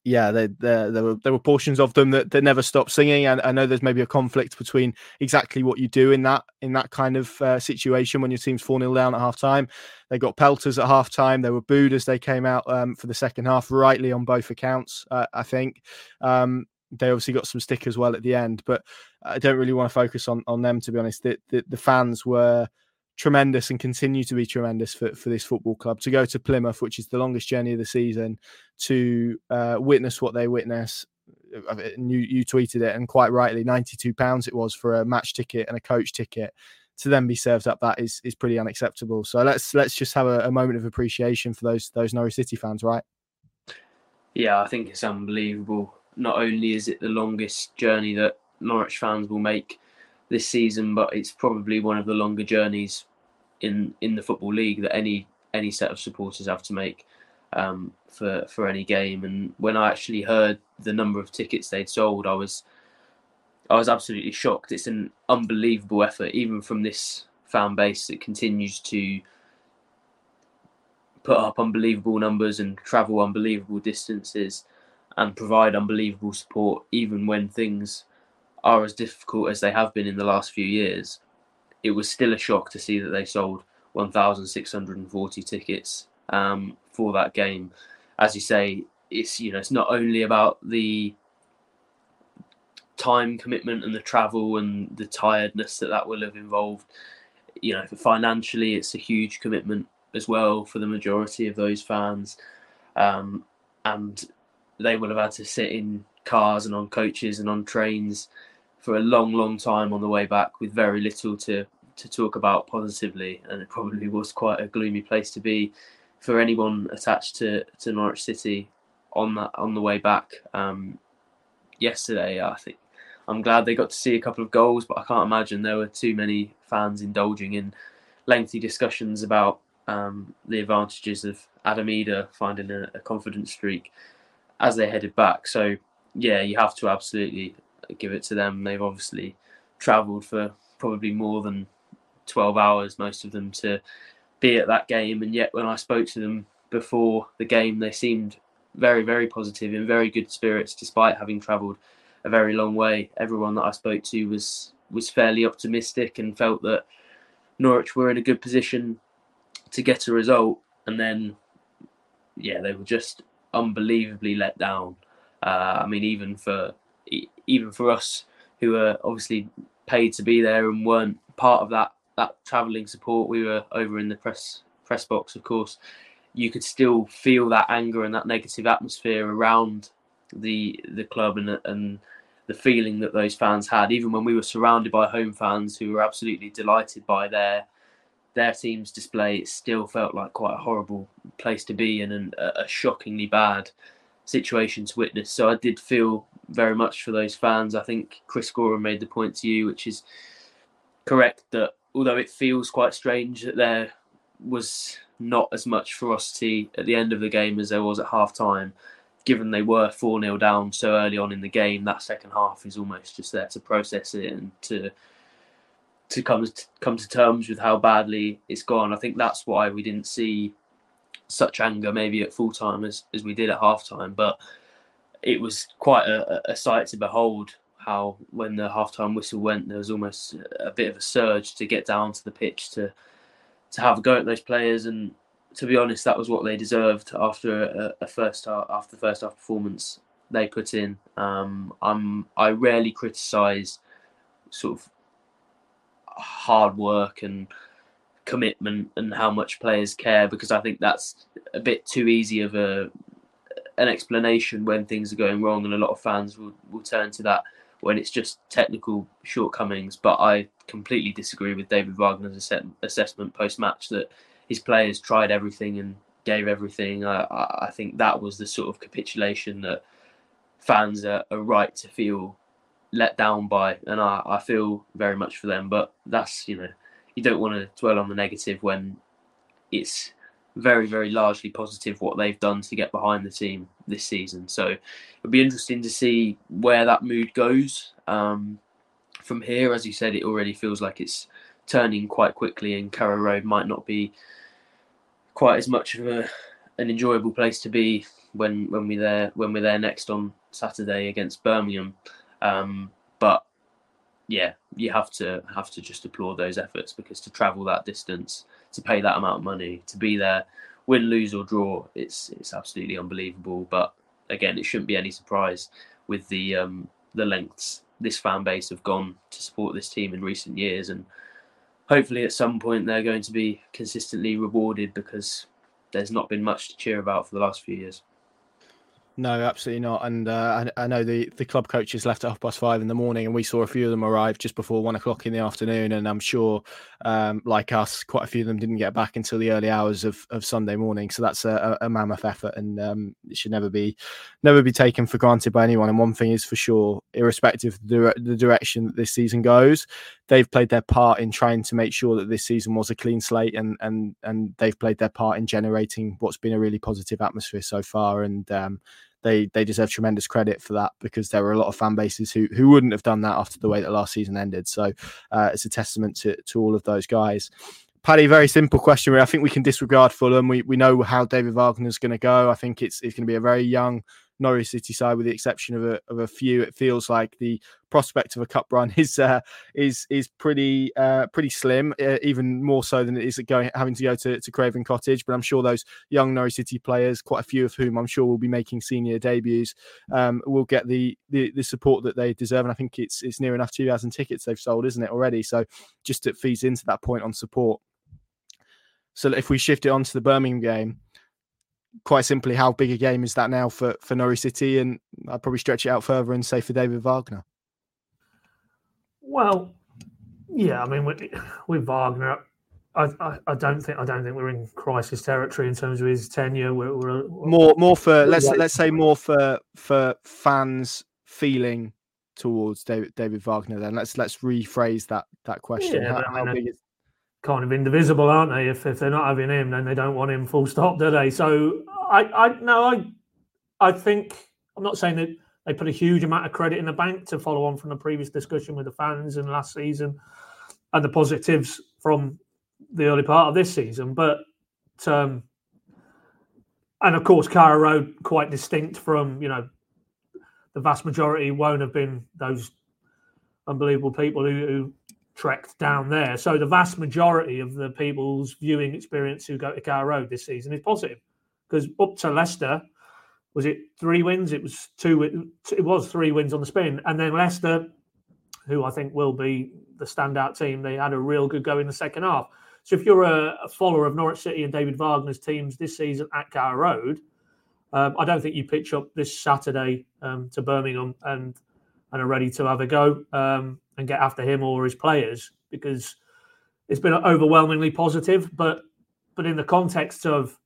yeah, they, they, there were there were portions of them that, that never stopped singing. And I know there's maybe a conflict between exactly what you do in that in that kind of uh, situation when your team's four nil down at half time. They got pelters at half time. They were booed as they came out um, for the second half, rightly on both accounts, uh, I think. Um, they obviously got some stick as well at the end, but I don't really want to focus on, on them, to be honest. The, the, the fans were tremendous and continue to be tremendous for, for this football club. To go to Plymouth, which is the longest journey of the season, to uh, witness what they witness. You, you tweeted it, and quite rightly, ninety-two pounds it was for a match ticket and a coach ticket. To then be served up that is is pretty unacceptable. So let's let's just have a, a moment of appreciation for those those Norwich City fans, right? Yeah, I think it's unbelievable. Not only is it the longest journey that Norwich fans will make this season, but it's probably one of the longer journeys in in the Football League that any any set of supporters have to make um, for for any game. And when I actually heard the number of tickets they'd sold, I was I was absolutely shocked. It's an unbelievable effort, even from this fan base that continues to put up unbelievable numbers and travel unbelievable distances and provide unbelievable support, even when things are as difficult as they have been in the last few years. It was still a shock to see that they sold one thousand six hundred forty tickets um, for that game. As you say, it's you know it's not only about the time commitment and the travel and the tiredness that that will have involved. You know, financially, it's a huge commitment as well for the majority of those fans, um, and they will have had to sit in cars and on coaches and on trains for a long, long time on the way back with very little to, to talk about positively. And it probably was quite a gloomy place to be for anyone attached to, to Norwich City on that on the way back. Um, yesterday, I think I'm glad they got to see a couple of goals, but I can't imagine there were too many fans indulging in lengthy discussions about um, the advantages of Adam Eder finding a, a confidence streak as they headed back. So, yeah, you have to absolutely give it to them. They've obviously travelled for probably more than twelve hours, most of them, to be at that game. And yet when I spoke to them before the game, they seemed very, very positive, in very good spirits, despite having travelled a very long way. Everyone that I spoke to was was fairly optimistic and felt that Norwich were in a good position to get a result. And then, yeah, they were just unbelievably let down. Uh, I mean, even for even for us who are obviously paid to be there and weren't part of that that travelling support, we were over in the press press box, of course. You could still feel that anger and that negative atmosphere around the the club and and the feeling that those fans had, even when we were surrounded by home fans who were absolutely delighted by their their team's display. It still felt like quite a horrible place to be in and a, a shockingly bad situation to witness. So I did feel very much for those fans. I think Chris Gorham made the point to you, which is correct, that although it feels quite strange that there was not as much ferocity at the end of the game as there was at half time, given they were four nil down so early on in the game, that second half is almost just there to process it and to to come to come to terms with how badly it's gone. I think that's why we didn't see such anger maybe at full time as, as we did at half time. But it was quite a, a sight to behold how when the half time whistle went, there was almost a bit of a surge to get down to the pitch to to have a go at those players. And to be honest, that was what they deserved after a, a first half, after the first half performance they put in. Um, I'm I rarely criticise sort of hard work and commitment and how much players care, because I think that's a bit too easy of a an explanation when things are going wrong, and a lot of fans will, will turn to that when it's just technical shortcomings. But I completely disagree with David Wagner's ass- assessment post-match that his players tried everything and gave everything. I, I think that was the sort of capitulation that fans are, are right to feel let down by, and I, I feel very much for them. But that's, you know, you don't want to dwell on the negative when it's very, very largely positive what they've done to get behind the team this season. So it'll be interesting to see where that mood goes um, from here. As you said, it already feels like it's turning quite quickly, and Carrow Road might not be quite as much of a, an enjoyable place to be when when we there when we're there next on Saturday against Birmingham. Um, but yeah, you have to have to just applaud those efforts, because to travel that distance, to pay that amount of money, to be there, win, lose or draw, it's it's absolutely unbelievable. But again, it shouldn't be any surprise with the um, the lengths this fan base have gone to support this team in recent years, and hopefully at some point they're going to be consistently rewarded, because there's not been much to cheer about for the last few years. No, absolutely not. And uh, I, I know the, the club coaches left at half past five in the morning, and we saw a few of them arrive just before one o'clock in the afternoon. And I'm sure, um, like us, quite a few of them didn't get back until the early hours of, of Sunday morning. So that's a, a mammoth effort, and um, it should never be never be taken for granted by anyone. And one thing is for sure, irrespective of the, the direction that this season goes, they've played their part in trying to make sure that this season was a clean slate, and and and they've played their part in generating what's been a really positive atmosphere so far. And um, They they deserve tremendous credit for that, because there were a lot of fan bases who who wouldn't have done that after the way that last season ended. So uh, it's a testament to, to all of those guys. Paddy, very simple question. I think we can disregard Fulham. We we know how David Wagner's going to go. I think it's it's going to be a very young Norwich City side, with the exception of a of a few. It feels like the prospect of a cup run is uh, is is pretty uh, pretty slim, uh, even more so than it is going having to go to, to Craven Cottage. But I'm sure those young Norwich City players, quite a few of whom I'm sure will be making senior debuts, um, will get the, the the support that they deserve. And I think it's it's near enough two thousand tickets they've sold, isn't it, already? So just it feeds into that point on support. So if we shift it onto the Birmingham game, quite simply, how big a game is that now for, for Norwich City? And I'd probably stretch it out further and say for David Wagner. Well, yeah, I mean, with, with Wagner, I, I, I don't think I don't think we're in crisis territory in terms of his tenure. We're, we're, more more for let's let's say more for for fans feeling towards David David Wagner. Then let's let's rephrase that that question. Yeah, how, I mean, how big is kind of indivisible, aren't they? If if they're not having him, then they don't want him. Full stop, do they? So I I no I I think I'm not saying that they put a huge amount of credit in the bank, to follow on from the previous discussion with the fans and last season and the positives from the early part of this season, but um, and of course Carrow Road, quite distinct from, you know, the vast majority won't have been those unbelievable people who, who trekked down there. So the vast majority of the people's viewing experience who go to Carrow Road this season is positive, because up to Leicester, was it three wins? It was two. It was three wins on the spin, and then Leicester, who I think will be the standout team, they had a real good go in the second half. So if you're a, a follower of Norwich City and David Wagner's teams this season at Carrow Road, um, I don't think you pitch up this Saturday um, to Birmingham and and are ready to have a go um, and get after him or his players, because it's been overwhelmingly positive. But but in the context of,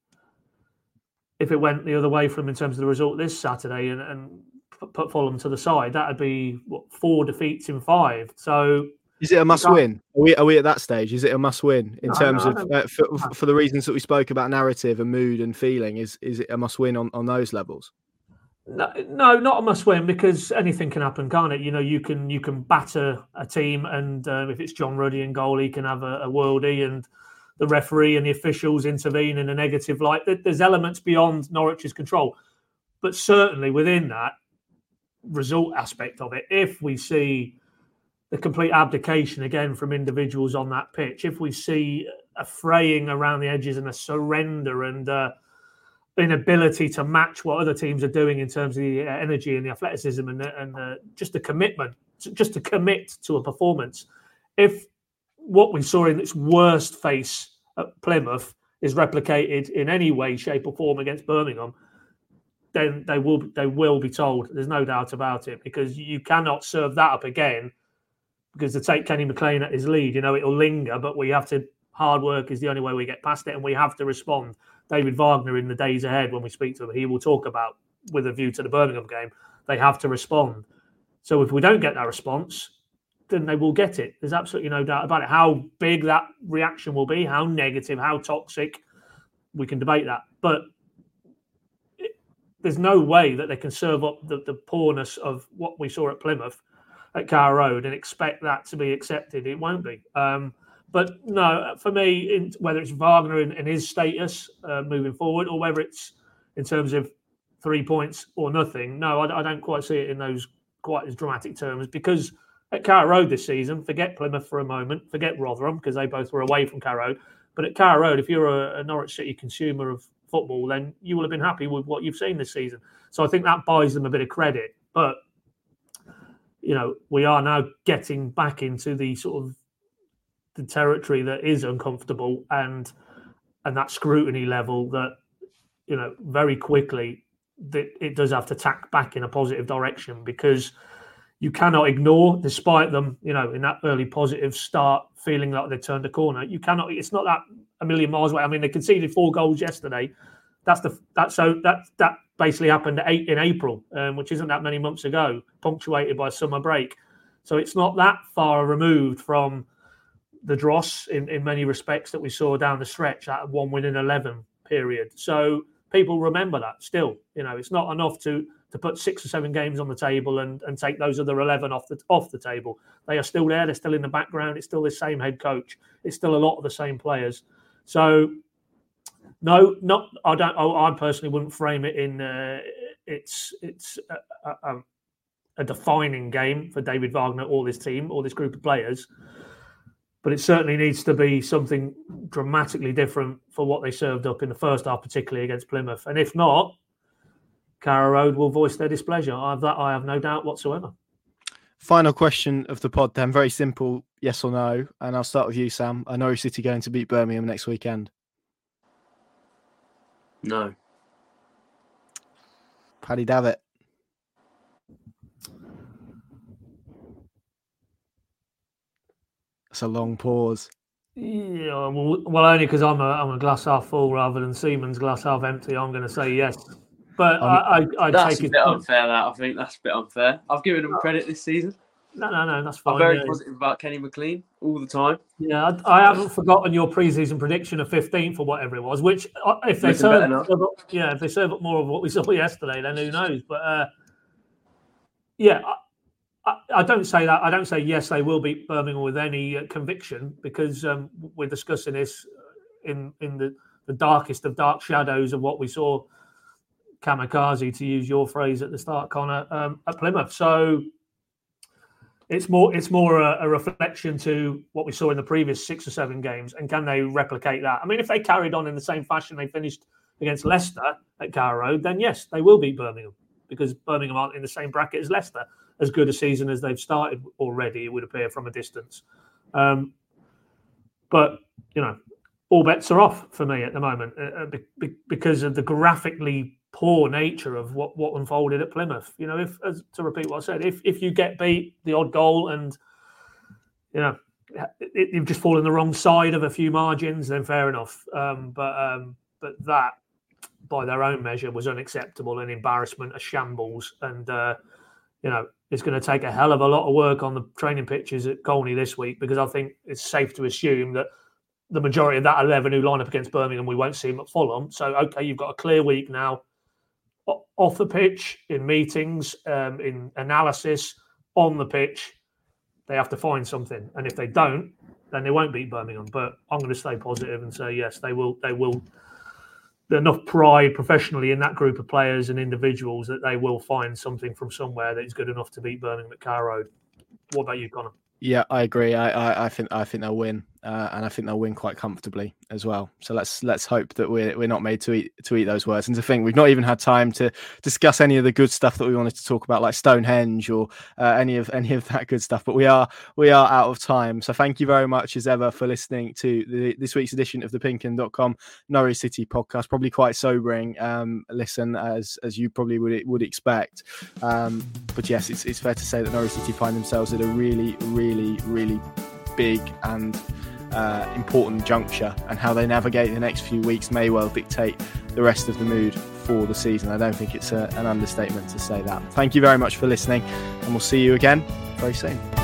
if it went the other way for them in terms of the result this Saturday and, and put Fulham to the side, that would be what, four defeats in five. So is it a must win? Are we are we at that stage? Is it a must win in no, terms no, of uh, for, for the reasons that we spoke about, narrative and mood and feeling? Is is it a must win on, on those levels? No, no, not a must win, because anything can happen, can't it? You know, you can you can batter a team, and uh, if it's John Ruddy in goal, he can have a, a worldie, and the referee and the officials intervene in a negative light. There's elements beyond Norwich's control, but certainly within that result aspect of it, if we see the complete abdication again from individuals on that pitch, if we see a fraying around the edges and a surrender and uh, inability to match what other teams are doing in terms of the energy and the athleticism and, the, and the, just the commitment, just to commit to a performance. If what we saw in its worst face at Plymouth is replicated in any way, shape or form against Birmingham, then they will they will be told. There's no doubt about it, because you cannot serve that up again, because to take Kenny McLean at his lead, you know, it'll linger, but we have to, hard work is the only way we get past it, and we have to respond. David Wagner, in the days ahead, when we speak to him, he will talk about, with a view to the Birmingham game, they have to respond. So if we don't get that response, then they will get it. There's absolutely no doubt about it. How big that reaction will be, how negative, how toxic, we can debate that. But it, there's no way that they can serve up the, the poorness of what we saw at Plymouth at Carrow Road and expect that to be accepted. It won't be. Um, but no, for me, in, whether it's Wagner in, in his status uh, moving forward, or whether it's in terms of three points or nothing. No, I, I don't quite see it in those quite as dramatic terms, because at Carrow Road this season, forget Plymouth for a moment, forget Rotherham, because they both were away from Carrow Road. But at Carrow Road, if you're a, a Norwich City consumer of football, then you will have been happy with what you've seen this season. So I think that buys them a bit of credit. But, you know, we are now getting back into the sort of the territory that is uncomfortable, and and that scrutiny level that, you know, very quickly that it does have to tack back in a positive direction, because you cannot ignore, despite them, you know, in that early positive start, feeling like they turned a corner. You cannot. It's not that a million miles away. I mean, they conceded four goals yesterday. That's the that so that that basically happened eight in April, um, which isn't that many months ago, punctuated by summer break. So it's not that far removed from the dross in, in many respects that we saw down the stretch, that one win in eleven period. So people remember that still. You know, it's not enough to to put six or seven games on the table and, and take those other eleven off the off the table. They are still there. They're still in the background. It's still the same head coach. It's still a lot of the same players. So, no, not I don't. I personally wouldn't frame it in. Uh, it's it's a, a, a defining game for David Wagner or this team or this group of players. But it certainly needs to be something dramatically different for what they served up in the first half, particularly against Plymouth. And if not, Carrow Road will voice their displeasure. I have that. I have no doubt whatsoever. Final question of the pod then, very simple, yes or no. And I'll start with you, Sam. Are Norwich City going to beat Birmingham next weekend? No. Paddy Davitt. It's a long pause. Yeah, well, well only because I'm a I'm a glass half full rather than Seaman's glass half empty. I'm going to say yes. But um, I, I, I that's take a bit it. unfair. That I think that's a bit unfair. I've given him credit this season. No, no, no, that's fine. I'm very yeah. positive about Kenny McLean all the time. Yeah, I, I haven't forgotten your pre-season prediction of fifteenth or whatever it was. Which, if they serve, serve up, yeah, if they serve up more of what we saw yesterday, then who knows? But uh, yeah, I, I, I don't say that. I don't say yes, they will beat Birmingham with any uh, conviction, because um, we're discussing this in in the, the darkest of dark shadows of what we saw. Kamikaze, to use your phrase at the start, Connor, um, at Plymouth. So it's more it's more a, a reflection to what we saw in the previous six or seven games, and can they replicate that? I mean, if they carried on in the same fashion they finished against Leicester at Carrow Road, then yes, they will beat Birmingham, because Birmingham aren't in the same bracket as Leicester. As good a season as they've started already, it would appear from a distance. Um, but, you know, all bets are off for me at the moment uh, be, because of the graphically poor nature of what, what unfolded at Plymouth. You know, if as, to repeat what I said, if if you get beat, the odd goal, and you know it, you've just fallen the wrong side of a few margins, then fair enough. Um, but um, but that, by their own measure, was unacceptable, an embarrassment, a shambles, and uh, you know it's going to take a hell of a lot of work on the training pitches at Colney this week, because I think it's safe to assume that the majority of that eleven who line up against Birmingham, we won't see them at Fulham. So okay, you've got a clear week now. Off the pitch, in meetings, um, in analysis, on the pitch, they have to find something. And if they don't, then they won't beat Birmingham. But I'm going to stay positive and say, yes, they will. They will. There's enough pride professionally in that group of players and individuals that they will find something from somewhere that is good enough to beat Birmingham at Carrow Road. What about you, Connor? Yeah, I agree. I, I, I think I think they'll win, uh, and I think they'll win quite comfortably as well. So let's let's hope that we're we're not made to eat to eat those words. And to think we've not even had time to discuss any of the good stuff that we wanted to talk about, like Stonehenge or uh, any of any of that good stuff. But we are we are out of time. So thank you very much as ever for listening to the, this week's edition of the Pink Un dot com Norwich City podcast. Probably quite sobering um, listen as as you probably would would expect. Um, but yes, it's it's fair to say that Norwich City find themselves at a really really really, really big and uh, important juncture, and how they navigate the next few weeks may well dictate the rest of the mood for the season. I don't think it's a, an understatement to say that. Thank you very much for listening, and we'll see you again very soon.